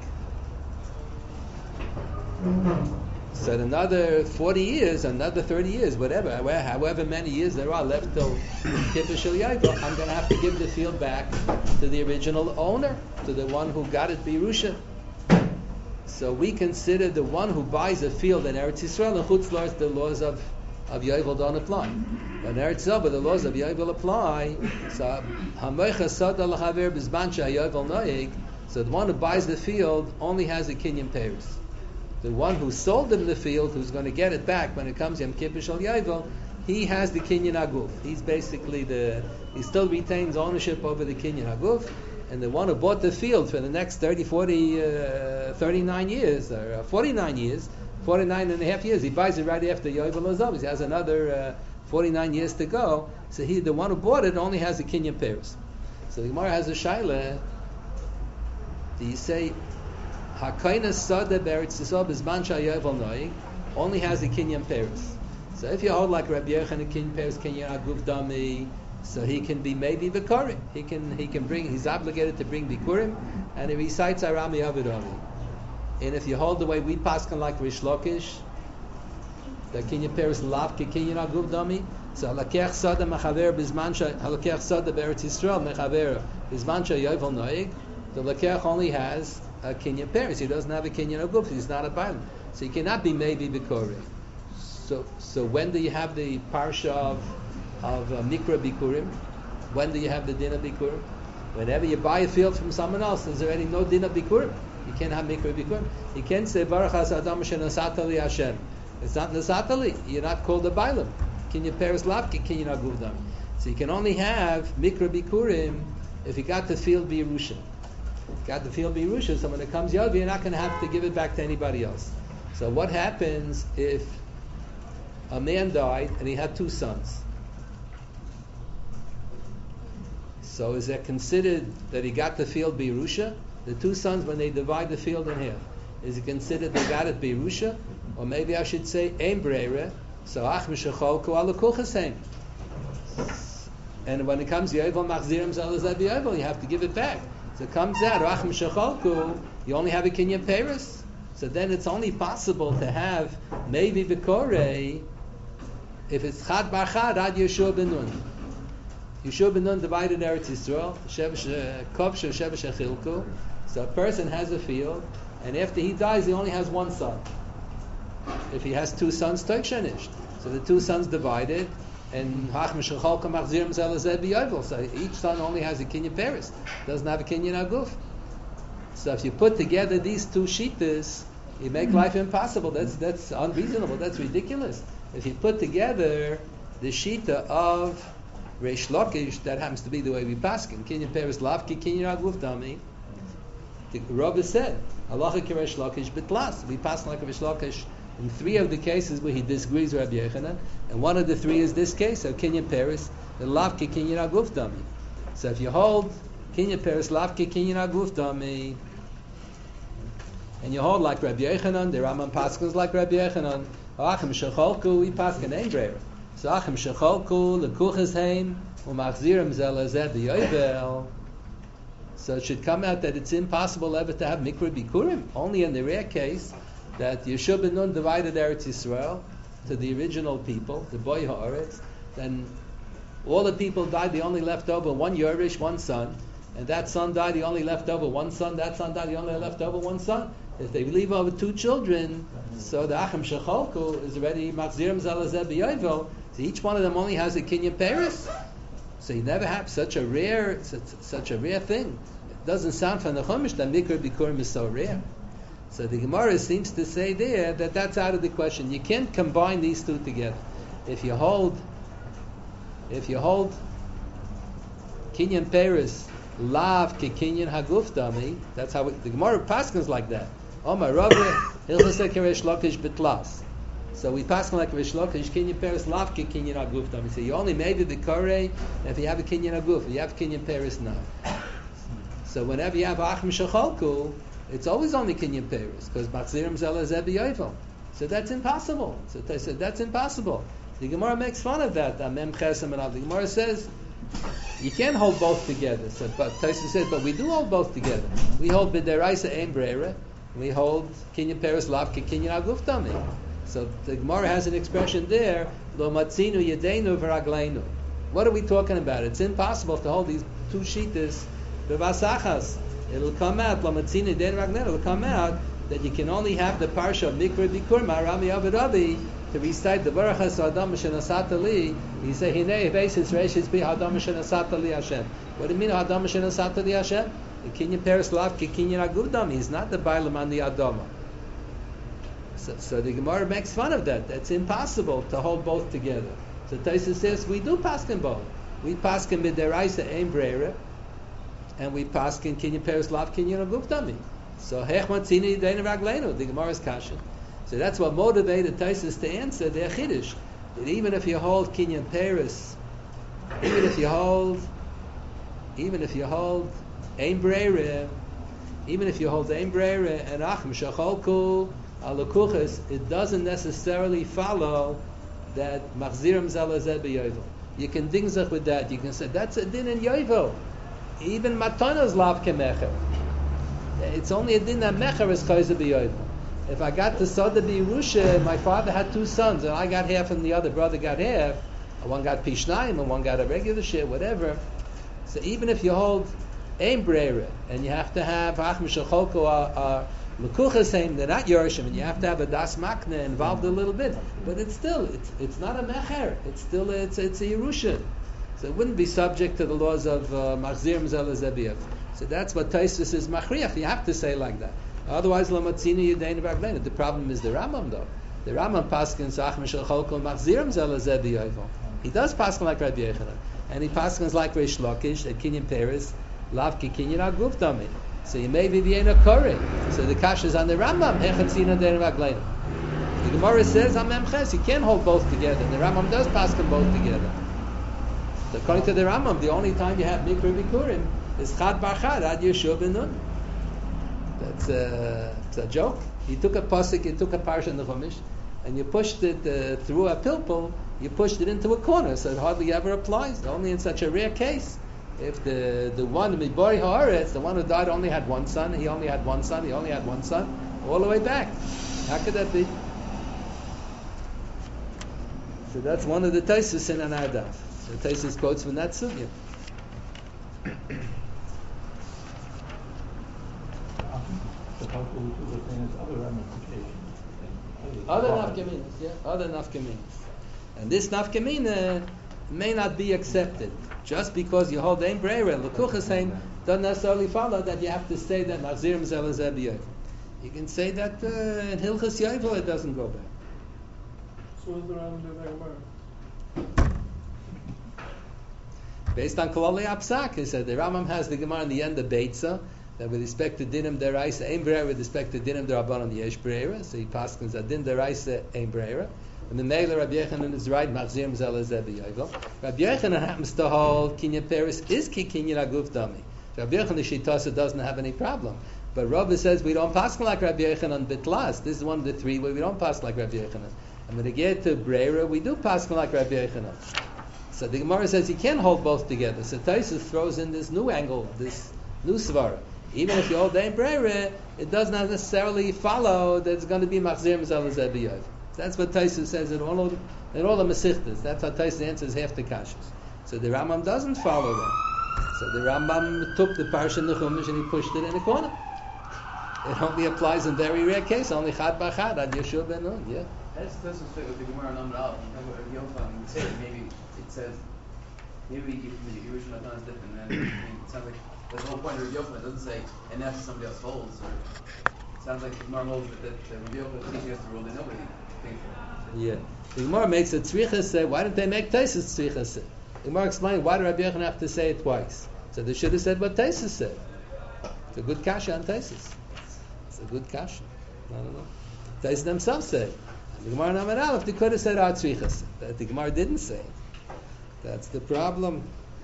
So another 40 years, another 30 years, whatever, however many years there are left till Kippur Shel Yovel, I'm going to have to give the field back to the original owner, to the one who got it Birusha. So we consider the one who buys a field in Eretz Yisrael and Chutz La'aretz, the laws of Yovel don't apply. But in Eretz Yisrael, the laws of Yovel apply. So Hamoicha Sada L'Chaver B'Zman She'Yovel Noyeg. So the one who buys the field only has a Kinyan Peres. The one who sold him the field, who's going to get it back when it comes Yom Kippur Shel Yovel, he has the Kinyan Aguf. He's basically he still retains ownership over the Kinyan Aguf, and the one who bought the field for the next 30, 40, 39 years, or 49 years, 49 and a half years, he buys it right after Yovel Azov. He has another 49 years to go, so the one who bought it only has the Kinyan Peres. So the Gemara has a shaila. Do you say Hakaina Sada Beretz Yisrael B'Zman She'Yovel Noyeg only has the Kinyan Peres? So if you hold like Rabbi Yochanan Kinyan Peres Kinyan Aguf Dami, So he can be maybe Bikurim. He can bring. He's obligated to bring Bikurim, and he recites Arami Avidavi. And if you hold the way we paskin like Rish Lakish, the Kinyan Peres Lav Kinyan Aguf Dami. So halakech sada mechaver bizmancha halakech sada be'eretz Yisrael mechaver bizmancha yovel noig. The lakech only has a Kinyan Peres. He doesn't have a Kinyan Aguf. He's not a Bailam. So he cannot be maybe Bikurim. So when do you have the parsha of Mikra Bikurim? When do you have the din of Bikurim? Whenever you buy a field from someone else, there's already no din of Bikurim. You can't have Mikra Bikurim. You can't say Baruch Has Adam Shenasatali Hashem. It's not Nasatali. You're not called a Bailam. Kinyan Peres Lavki Kinyan Aguvdam. So you can only have Mikra Bikurim if you got the field B'Yerusha. Got the field B'Yerusha, so when it comes Yov, you're not going to have to give it back to anybody else. So what happens if a man died and he had two sons? So is that considered that he got the field B'Yerusha? The two sons, when they divide the field in half, is it considered they got it B'Yerusha? Or maybe I should say Ein Breire, so Ach Mishacholku Ala Kuchasem. And when it comes Yovel Machzirim Zalazad Yovel, you have to give it back. So it comes out Ach Mishacholku, you only have a Kinyan Peres. So then it's only possible to have maybe B'Korei if it's Chad Bar Chad Ad Yeshua Ben Nun. Yeshua ben Nun divided Eretz Yisrael, Kovsha Shevesh Echilku. So a person has a field, and after he dies, he only has one son. If he has two sons, Toikshanish. So the two sons divided, and so each son only has a Kinyan Peres, doesn't have a Kinyan Aguf. So if you put together these two shittas, you make life impossible. That's unreasonable. That's ridiculous. If you put together the shita of Reish Lakish, that happens to be the way we paskin. Kinyan Peres Lavki Kinyan Aguf Dami. The Rabbi said, Halacha Reish Lakish Bitlas. We pass like Reish Lakish in three of the cases where he disagrees with Rabbi Yechanan, and one of the three is this case of Kinyan Peres, the Lavki Kinyan Aguf Dami. So if you hold Kinyan Peres Lavki Kinyan Aguf Dami, and you hold like Rabbi Yechanan, the Rambam paskins like Rabbi Yechanan, Achim Shecholku, we paskin Ein Breira. So Achim Shecholku, Lekuches Heim, Umachzirim Zelazed Yovel. So it should come out that it's impossible ever to have Mikra Bikurim. Only in the rare case that Yeshua ben Nun divided Eretz Yisrael to the original people, the Boy Haaretz. Then all the people died, they only left over one Yerush, one son. And that son died, he only left over one son. That son died, he only left over one son. If they leave over two children, so the Achim Shecholku is already Machzirim Zalazeh B'Yovel. So each one of them only has a Kinyan Peres. So you never have such a rare thing. It doesn't sound from the Chumash that Mikra Bikurim is so rare. So the Gemara seems to say there that that's out of the question. You can't combine these two together. If you hold Kinyan Peres Lav Ke Kinyan Haguf Dami, that's how the Gemara paskins like that. Omar Rabbi Hilchasek Reish Lakish Bitlas. So we pass like Reish Lakish Kinyan Peres Lavki Kinyan Aguf Dami. So you only made the Korei if you have a Kinyan Aguf. If you have Kinyan Peres now. So whenever you have Achim Shecholku, it's always only Kinyan Peres because Machzirim Zelazeh B'Yovel. So that's impossible. So they said that's impossible. The Gemara makes fun of that. Mem Chesem and all. The Gemara says you can't hold both together. So, but Taisa says, but we do hold both together. We hold B'Deraisa Ein Breira. We hold Kinyan Peres Lavki Kinyan Aguf Dami. So the Gemara has an expression there, Lo Matzinu Yedeinu V'Ragleinu. What are we talking about? It's impossible to hold these two shittas b'vasachas. It'll come out, Lo Matzinu Yedeinu V'Ragleinu, it'll come out that you can only have the parsha of Mikra Bikur Ma'arami Avadabi to recite the Baruch Adam Shenasata Li. You say, Hinei Vesis Reishis Bi Adam Shenasata Li Hashem. What do you mean Adam Shenasata Li Hashem? The Kinyan Peres Lavki Kinyan Aguf Dami. He's not the Bailam on the Adama. So the Gemara makes fun of that. That's impossible to hold both together. So Taisa says we do paskin both. We paskin B'Deraisa Ein Breira, and we paskin Kinyan Peres Lav Kinyan Aguf Dami. So Hech Matzini Yedeinu V'Ragleinu. The Gemara's kasha. So that's what motivated Taisus to answer their chiddush. That even if you hold Kinyan Peres, even if you hold Ein Breira, even if you hold Ein Breira and Achim Shecholku Alakuchas, it doesn't necessarily follow that Machzirim Zalazeh B'Yovel. You can ding sich with that. You can say that's a din in yovel. Even matanas lav kemecher. It's only a din that mecher is chayzer b'yovel. If I got the soda b'Yerusha, my father had 2 sons, and I got half and the other brother got half, and one got pishnayim and one got a regular share, whatever. So even if you hold ein breira, and you have to have achmish cholko or mekuchas heim, they're not yorshim, and you have to have a das makna involved a little bit, but it's still it's not a mecher. It's still it's a Yerusha. So it wouldn't be subject to the laws of machzir mzel zebiyev. So that's what Taisus is machriach. You have to say like that. Otherwise, lamatzina yedain b'aglein. The problem is the Rambam though. The Rambam paskins achmish cholko machzir mzel zebiyev. He does paskin like Rabbi Yochanan, and he paskins like Reish Lakish at Kinyan Peres, lav ki kinyan aguf dami. So you may be v'yena kore. So the kash is on the Rambam hechatzina yedain b'aglein. The Gemara says amem ches. You can't hold both together. The Rambam does paskin both together. So according to the Rambam, the only time you have mikra bikurim is chad bar chad ad Yeshua ben Nun. That's it's a joke. You took a pasuk, you took a parsha in the Chumash, and you pushed it through a pilpul. You pushed it into a corner, so it hardly ever applies. Only in such a rare case. If the one midbari haaretz, the one who died only had one son, he only had one son, he only had one son, all the way back. How could that be? So that's one of the Taisus in an Adav. The Taisus quotes from that sugya. Other nafkaminas, yeah, other nafkaminas. And this nafkamina may not be accepted. Just because you hold ein breira, l'kuchas heim, doesn't necessarily follow that you have to say that machzirim zel zebiyah. You can say that in Hilchas Yovel it doesn't go back.
So is the Rambam Gemara?
Based on Kololei Apsak, he said the Rambam has the Gemara in the end of Beitza, that with respect to dinim deraisa ein breira, with respect to dinim derabanan yesh breira, so he paskins a din deraisa ein breira. And the Meiler Rabbi Yochanan is right, machzirim zel zebiyah. Rabbi Yochanan happens to hold kinyan peris is ki kinyan aguf dami. Rabbi Yochanan shitasa doesn't have any problem. But Rabbi says we don't pass like Rabbi Yochanan bitlas. This is one of the 3 where we don't pass like Rabbi Yochanan. And when we get to breira, we do pass like Rabbi Yochanan. So the Gemara says you can't hold both together. So Taisus throws in this new angle, this new svara. Even if you hold ein breira, it does not necessarily follow that it's going to be machzirim zel zebiyah. That's what Taisus says in all the Mesichtas. That's how Taisus answers half the kashas. So the Rambam doesn't follow that. So the Rambam took the parsha in the Chumash and he pushed it in the corner. It only applies in very rare case, only chad b'chad ad Yeshua ben Nun. Yeah.
That's just with the Gemara on Amr Aleph. You would say maybe it says maybe the original Matan is different. And then it sounds like the whole point of Rabbi Yochanan doesn't say and that's somebody else holds. Or it sounds like the Gemara holds that Rabbi Yochanan teaching us the rule that nobody.
Yeah. The Gemara makes a tzricha say, why didn't they make Taisus tzricha say? The Gemara explained, why did Rabbi Yochanan have to say it twice? So they should have said what Taisus said. It's a good kasha on Taisus. It's a good kasha. I don't know. Taisus themselves say it. And the Gemara in Amar Aleph, they could have said our tzricha say. But the Gemara didn't say it. That's the problem.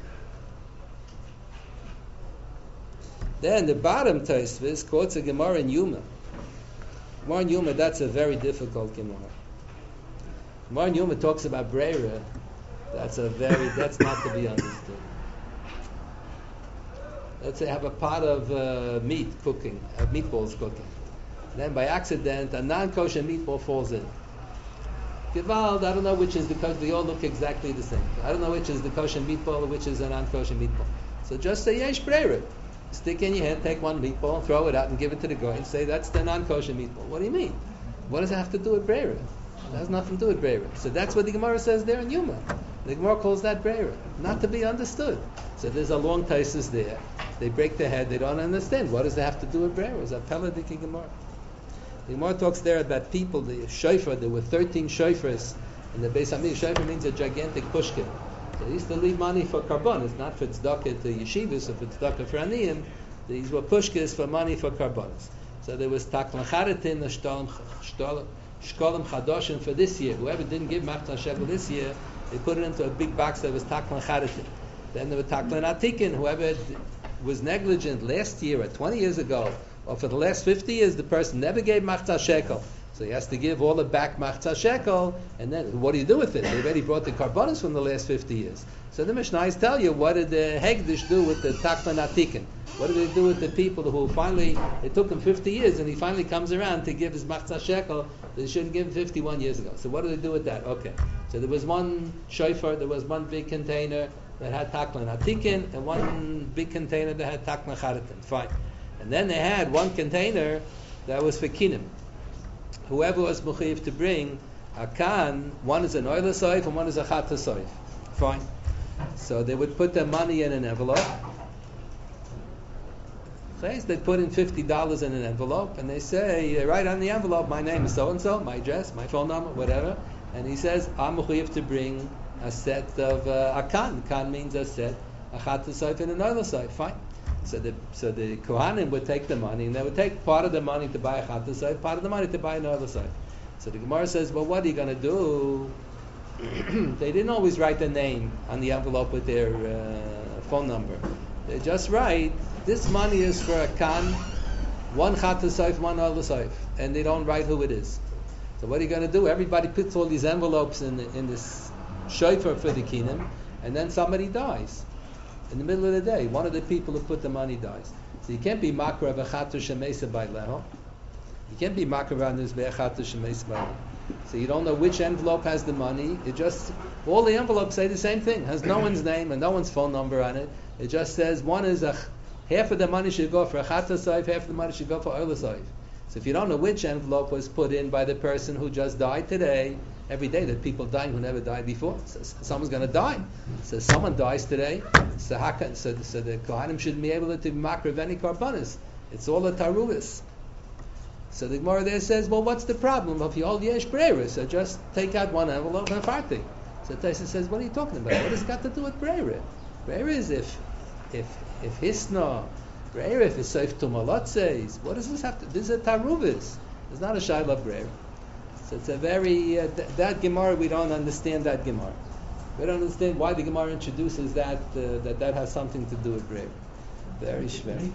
Then the bottom Taisus quotes a Gemara in Yuma. Gemara in Yuma, that's a very difficult Gemara. Gemara in Yuma talks about breira. That's not to be understood. Let's say I have a pot of meat cooking, meatballs cooking. Then by accident, a non-kosher meatball falls in. Gewalt, I don't know which is because they all look exactly the same. I don't know which is the kosher meatball or which is a non-kosher meatball. So just say yesh breira. Stick in your hand, take one meatball, throw it out, and give it to the guy, and say that's the non-kosher meatball. What do you mean? What does it have to do with breira? It has nothing to do with breira. So that's what the Gemara says there in Yuma. The Gemara calls that breira, not to be understood. So there's a long Taisus there. They break their head. They don't understand. What does it have to do with breira? It's a Peladiki Gemara. The Gemara talks there about people. The shofar. There were 13 shofars in the Beis Hamikdash. Shofar means a gigantic pushkin. So they used to leave money for karbonis, not for tzedakah to yeshivas or for tzedakah for aniyim. These were pushkas for money for karbonis. So there was taklan charitin, the shkolim chadoshim for this year. Whoever didn't give machtan shekel this year, they put it into a big box that was taklan charitin. Then there were taklan atikin. Whoever was negligent last year or 20 years ago, or for the last 50 years, the person never gave machtan shekel. So he has to give all the back machzah shekel, and then what do you do with it? They already brought the karbanos from the last 50 years. So the Mishnayos tell you, what did the Hegdish do with the Takman Atikin? What did they do with the people who finally, it took him 50 years, and he finally comes around to give his machzah shekel that he should have given 51 years ago. So what do they do with that? Okay. So there was one shofar, there was one big container that had Takman Atikin, and one big container that had Takman Charitin. Fine. And then they had one container that was for kinim. Whoever was mechuyev to bring a kan, one is an oil soif and one is a chat soif. Fine. So they would put their money in an envelope. They'd put in $50 in an envelope, and they say, write on the envelope, my name is so-and-so, my address, my phone number, whatever. And he says, I'm mechuyev to bring a set of a kan. Kan means a set, a chat soif and an oil soif. Fine. So the Kohanim would take the money, and they would take part of the money to buy a chat soif, part of the money to buy another soif. So the Gemara says, well, what are you going to do? They didn't always write the name on the envelope with their phone number. They just write, this money is for a kan, one chat soif, one oil soif, and they don't write who it is. So what are you going to do? Everybody puts all these envelopes in this shofar for the kinim, and then somebody dies. In the middle of the day, one of the people who put the money dies. So you can't be makar of a chatu shemesa by leho. You can't be makar on this be'achatu shemesa by leho. So you don't know which envelope has the money. It just, all the envelopes say the same thing. It has no one's name and no one's phone number on it. It just says one is half of the money should go for a chata soif, half of the money should go for oil soif. So if you don't know which envelope was put in by the person who just died today, every day that people die who never died before, so someone's going to die. So someone dies today, so the Kohanim shouldn't be able to makar of any karbanis. It's all a taruvis. So the Gemara there says, well, what's the problem? If you hold yesh breira, so just take out one envelope and farti. So Taisa says, what are you talking about? What has it got to do with breira? Breira is if hisna, breira if it's safe to malotzeis. What does this have to? This is a taruvis. It's not a shayla breira. So it's a very that Gemara, we don't understand that Gemara. We don't understand why the Gemara introduces that that has something to do with breira. Very shver.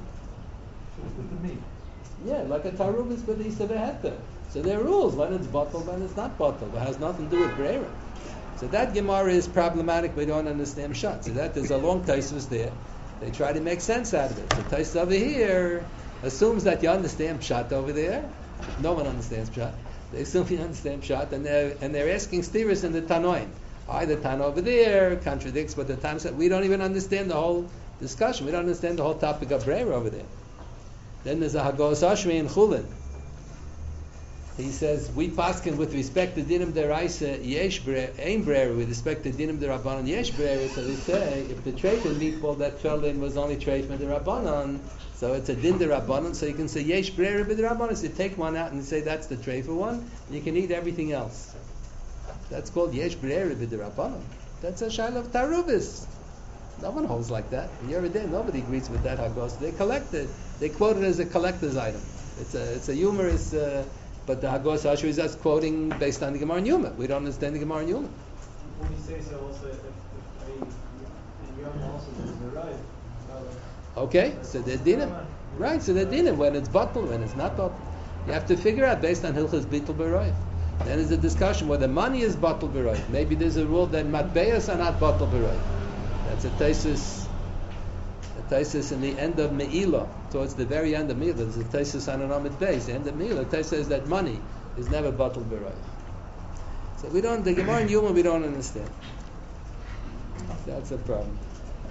Yeah, like a taruvis with the Yisaveh. So there are rules when it's bottled, when it's not bottled. It has nothing to do with breira. So that Gemara is problematic. We don't understand Pshat. So that there's a long Taisus there. They try to make sense out of it. So Taisus over here assumes that you understand Pshat over there. No one understands Pshat. They assume you understand Pshat, and they're asking steers in the Tanoim. The Tano over there contradicts what the Tano said. We don't even understand the whole discussion. We don't understand the whole topic of breira over there. Then there's a Hagos Ashmi in Chulin. He says, we paskin with respect to dinim deraisa yesh ein breira, with respect to dinim derabanan yesh breira. So they say, if the treifin meatball that fell in was only treifin derabanan, so it's a din derabanan, so you can say yesh breira b'derabanan. So you take one out and say that's the treifin one, and you can eat everything else. That's called yesh breira b'derabanan. That's a shayla of taruvis. No one holds like that. You're there, nobody agrees with that Hagos. They collect it. They quote it as a collector's item. It's a humorous, but the Hagos Ashur is just quoting based on the Gemara Yuma. We don't understand the Gemara Yuma.
When you say so, also, in Yom also there's the right.
Okay, so they're dinim. Right, so they're dinim when it's bottled, when it's not bottled. You have to figure out based on Hilchas Bittul B'Roy. Then there's a discussion whether money is bottled B'Roy. Maybe there's a rule that matbeyas are not bottled B'Roy. That's a Taisus in the end of Me'ilah, towards the very end of Me'ilah. There's a Taisus on an Amid base. The end of Me'ilah, Taisus says that money is never bottled B'Roy. So we don't, the Gemara in Yuma we don't understand. That's a problem.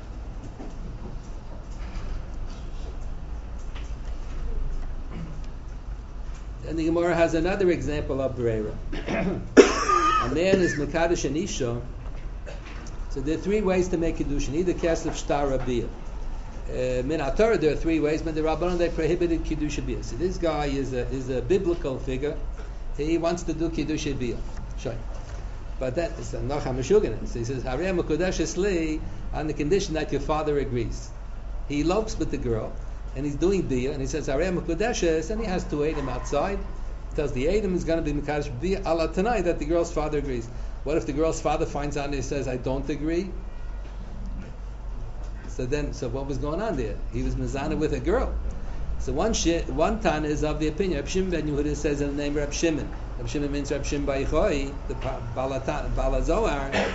And the Gemara has another example of Breira. A man is Mekadosh and Isha. So there are three ways to make Kiddushin. Either Kesef, Shtar, or Biyah. Min HaTorah, there are three ways, but the Rabbanon, they prohibited Kiddush Biyah. So this guy is a biblical figure. He wants to do Kiddush Biyah. Sure. But that is a Noch HaMeshuganim. So he says, Harei HaMekodesh Esli, on the condition that your father agrees. He elopes with the girl, and he's doing Biyah, and he says, Harei HaMekodesh, and he has to Edom outside. He tells the Edom is going to be Mekadosh Biyah, Allah tonight, that the girl's father agrees. What if the girl's father finds out and he says, I don't agree? So what was going on there? He was mezana with a girl. So one Tana is of the opinion. Reb Shimon ben Yehuda says in the name of Reb Shimon. Reb Shimon means Reb Shimon bar Yochai, the Balazoar.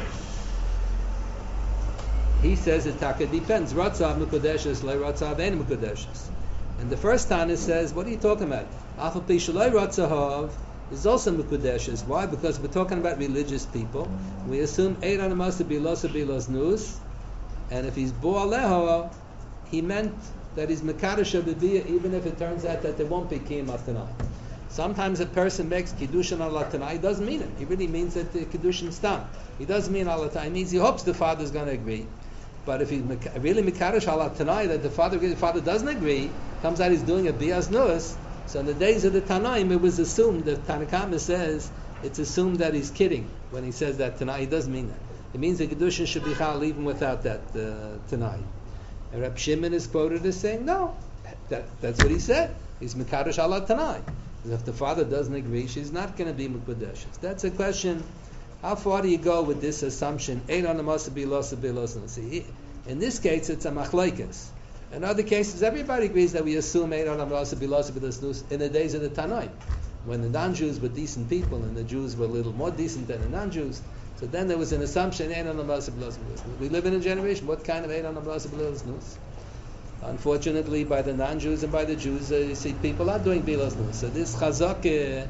He says it taka depends. Ratzav mukadeshes, le ratzav ein mukadeshes. And the first Tana says, what are you talking about? Afal pi shalei ratzav is also mukadeshes. Why? Because we're talking about religious people. We assume eid on the bilos nus, and if he's bo aleho, he meant that he's mekadosh b'biyah, even if it turns out that there won't be kiyum atanai. Sometimes a person makes kiddushin al atanai, he doesn't mean it. He really means that the kiddushin stam. He doesn't mean al atanai. It means he hopes the father's going to agree. But if he's really mekadosh al atanai, that the father doesn't agree, comes out he's doing a biyas nus. So in the days of the Tanaim, it was assumed, the Tanakama says, it's assumed that he's kidding when he says that Tanai. He doesn't mean that. It means the Kedushin should be chal even without that Tanai. And Reb Shimon is quoted as saying, no, that's what he said. He's Mekadosh ala Tanai. If the father doesn't agree, she's not going to be Mekadosh. That's a question, how far do you go with this assumption? Ein on the Masabi Losabi. See, in this case, it's a machlekes. In other cases, everybody agrees that we assume Ein on the Masabi Losabi in the days of the Tanai, when the non-Jews were decent people and the Jews were a little more decent than the non-Jews. So then there was an assumption, Ein on the Masabi Losabi. We live in a generation, what kind of Ein on the Masabi Losabi? Unfortunately, by the non-Jews and by the Jews, you see people are doing bilas nus. So this chazak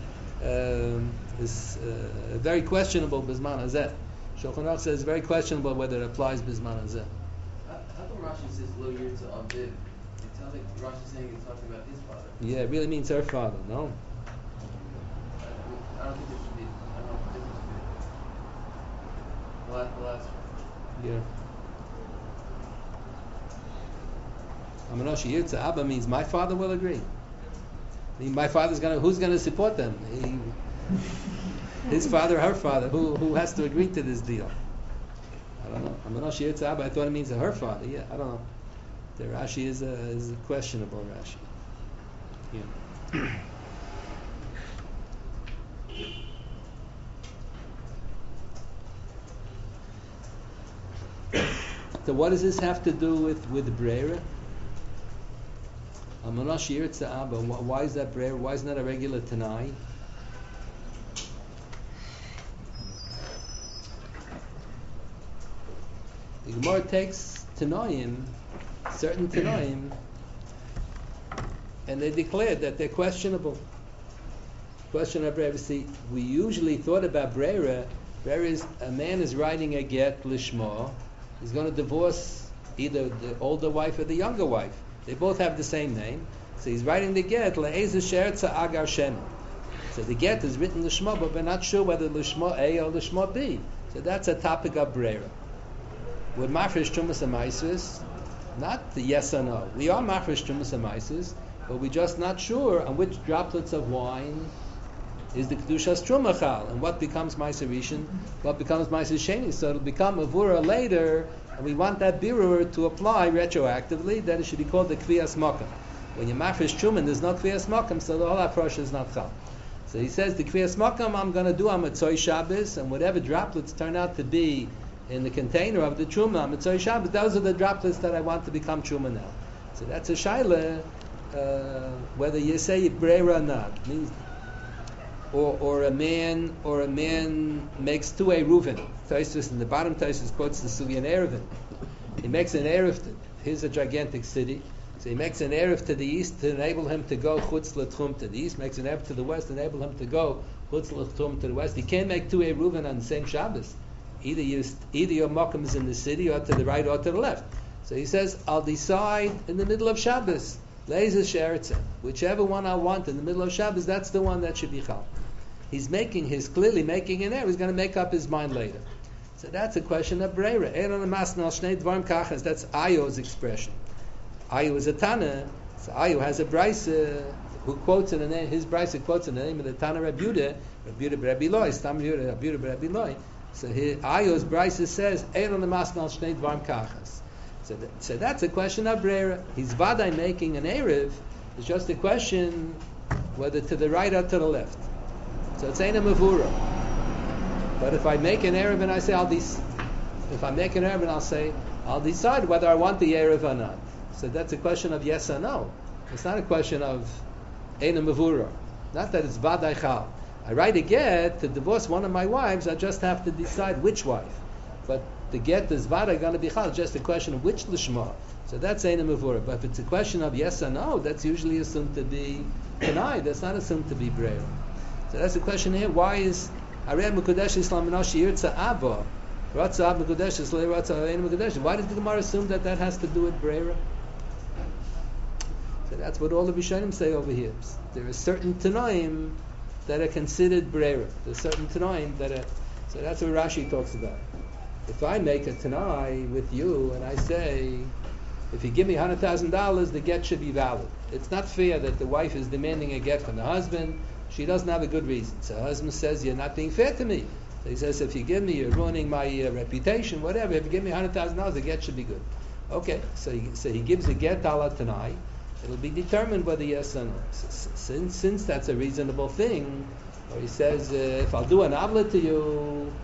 is very questionable bisman hazeh. Shulchan Aruch says very questionable whether it applies bisman hazeh.
How come Rashi says lo yirtza avdiv? It sounds like Rashi's saying it's talking about his father.
Yeah, it really means her father. No.
I don't think there should be. I don't know what the difference between the last.
Yeah. Amanoshi Yirtza Abba means my father will agree. I mean, my father's who's gonna support them? His father, her father, who has to agree to this deal? I don't know. Amanoshi Yirtza Abba, I thought it means her father. Yeah, I don't know. The Rashi is a questionable Rashi. Yeah. So what does this have to do with Breira? Amanosh Yirtza Abba. Why is that Breira? Why isn't that a regular Tanai? The Gemara takes Tanaim, certain Tanaim, and they declared that they're questionable. Question of Breira. See, we usually thought about Breira. Breira is a man is writing a get lishma. He's going to divorce either the older wife or the younger wife. They both have the same name. So he's writing the get, Le'ez Shertza Agar Shem. So the get is written Lishma, but we're not sure whether Lishma A or Lishma B. So that's a topic of Breira. With Mafresh Trumas and Maisus, not the yes or no. We are Mafresh Trumas and Maisus, but we're just not sure on which droplets of wine is the Kedushas Trumachal, and what becomes Maiser Rishon, what becomes Maiser Sheni. So it'll become Avura later, and we want that birur to apply retroactively, that it should be called the Kviyas Makam. When you mafresh Truman, there's no Kviyas Makam, so the whole approach is not Chal. So he says, the Kviyas Makam I'm going to do on Matzoy Shabbos, and whatever droplets turn out to be in the container of the Truma on Matzoy Shabbos, those are the droplets that I want to become Truma now. So that's a Shaila, whether you say Breira or not. Means, or a man makes two Eruvin. Tosfos in the bottom Tosfos quotes the Sugian Eruvin. He makes an Eruv. Here's a gigantic city, so he makes an Eruv to the east to enable him to go Chutz L'Tchum to the east. Makes an Eruv to the west to enable him to go Chutz L'Tchum to the west. He can't make two Eruvin on the same Shabbos. Either your Mokum is in the city, or to the right, or to the left. So he says, I'll decide in the middle of Shabbos. Le'ez Shertza. Whichever one I want in the middle of Shabbos, that's the one that should be Chal. He's clearly making an error. He's going to make up his mind later. So that's a question of Breira. That's Ayo's expression. Ayo is a Tana. So Ayo has a Brisa who quotes in the name, his Brisa quotes in the name of the Tana Reb Yehuda Rabbi Loi, Stam Yehuda Rabbi Loi. So Ayo's Brisa says, so that's a question of Breira. He's Vadai making an Erev. It's just a question whether to the right or to the left. So it's ain't a mavura. But if I make an Erev and I say I'll decide whether I want the Erev or not. So that's a question of yes or no. It's not a question of Eina Mavura. Not that it's Vaday Chal. I write a get to divorce one of my wives, I just have to decide which wife. But the get is Vaday going to be Chal, it's just a question of which Lishma. So that's Eina Mavura. But if it's a question of yes or no, that's usually assumed to be Kanai, that's not assumed to be Breira. So that's the question here. Why is Arei Mekudesh Islam Minashi Yirtza Abba? Ratza Ab Mekudesh Islay Ratza Eina Mekudesh. Why does the Gemara assume that that has to do with Breira? So that's what all the Rishonim say over here. There are certain Tanoim that are considered Breira. There are certain Tanoim that are... So that's what Rashi talks about. If I make a Tanai with you and I say, if you give me $100,000, the get should be valid. It's not fair that the wife is demanding a get from the husband. She doesn't have a good reason. So the husband says, you're not being fair to me. So he says, if you give me, you're ruining my reputation, whatever. If you give me $100,000, the get should be good. Okay, so he gives a get ala Tanai. It'll be determined whether yes or no. Since that's a reasonable thing, or he says, if I'll do an avla to you,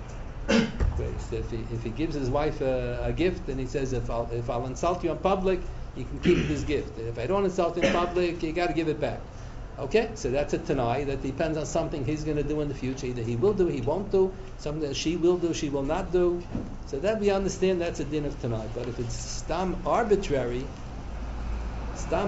so if he gives his wife a gift and he says, if I'll insult you in public, you can keep this gift. If I don't insult you in public, you got to give it back. Okay, so that's a Tanai that depends on something he's going to do in the future. Either he will do, he won't do. Something that she will do, she will not do. So that we understand that's a din of Tanai. But if it's stam arbitrary, so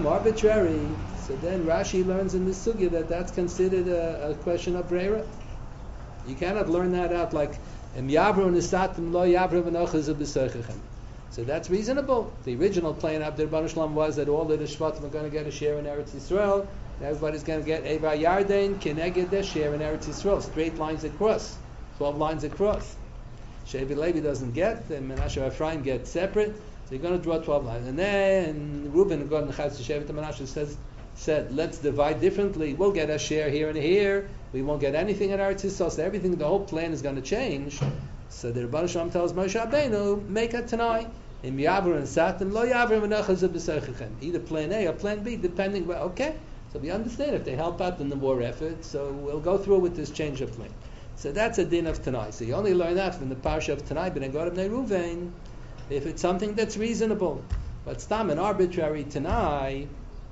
then Rashi learns in this sugya that that's considered a question of Breira. You cannot learn that out like Em Yavru Nisatim Lo Yavru V'Nochaz B'Seichechem. So that's reasonable. The original plan of the Rebbeinu Shalom was that all of the Shvatim are going to get a share in Eretz Yisrael. And everybody's going to get Eva Yarden, Keneged their share in Eretz Yisrael. Straight lines across. 12 lines across. Shevi Levi doesn't get, and Menashe Ephraim get separate. So you're going to draw 12 lines. And then Reuben, God and Chaz Shevet Menashe said, let's divide differently. We'll get a share here and here. We won't get anything in Eretz Yisrael. So everything, the whole plan is going to change. So the Rebbeinu Shalom tells Moshe Rabbeinu, make a Tanai. Im Yavru and Satim, Lo Yavru Menachaz B'Seichechem. Either plan A or plan B, depending. Okay, so we understand if they help out in the more effort. So we'll go through with this change of plan. So that's a din of Tanai. So you only learn that from the parsha of Tanai, B'nei Gad B'nei Ruvain, if it's something that's reasonable. But stam an arbitrary Tanai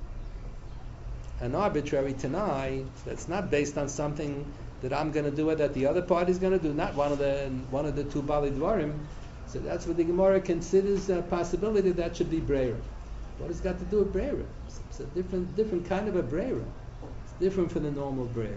that's not based on something that I'm going to do or that the other party is going to do, not one of the two Bali Dvarim. So that's what the Gemara considers a possibility that should be Breira. What has got to do with Breira? It's a different kind of a Breira. It's different from the normal Breira.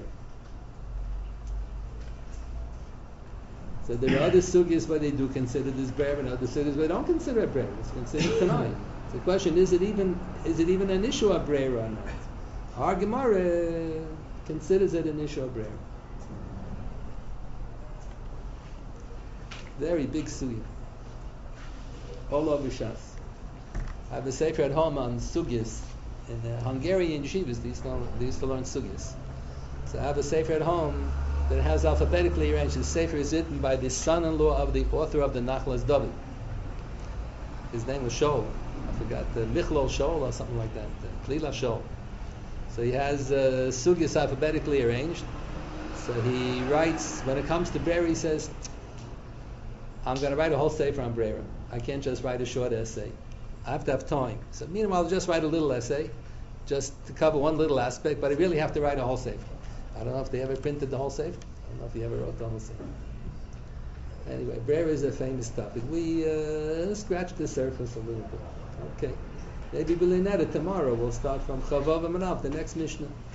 So there are other sugyas where they do consider this Breira, and other sugyas where they don't consider it Breira. It's considered Tanai. So the question is it even an issue of Breira or not? Our Gemara considers it an issue of Breira. Very big sugya. All over Shas. I have a sefer at home on sugyas. In the Hungarian yeshivas, they used to learn sugyas. So I have a sefer at home that has alphabetically arranged. The sefer is written by the son-in-law of the author of the Nachlas David. His name was Shaul. I forgot, the Michlol Shaul or something like that. Klila Shaul. So he has sugyas alphabetically arranged. So he writes, when it comes to Breira, he says, I'm going to write a whole sefer on Breira. I can't just write a short essay. I have to have time. So meanwhile, I'll just write a little essay, just to cover one little aspect, but I really have to write a whole sefer. I don't know if they ever printed the whole sefer. I don't know if he ever wrote the whole sefer. Anyway, Breira is a famous topic. We scratched the surface a little bit. Okay. Maybe we'll learn that tomorrow. We'll start from Chavav and Manav, the next Mishnah.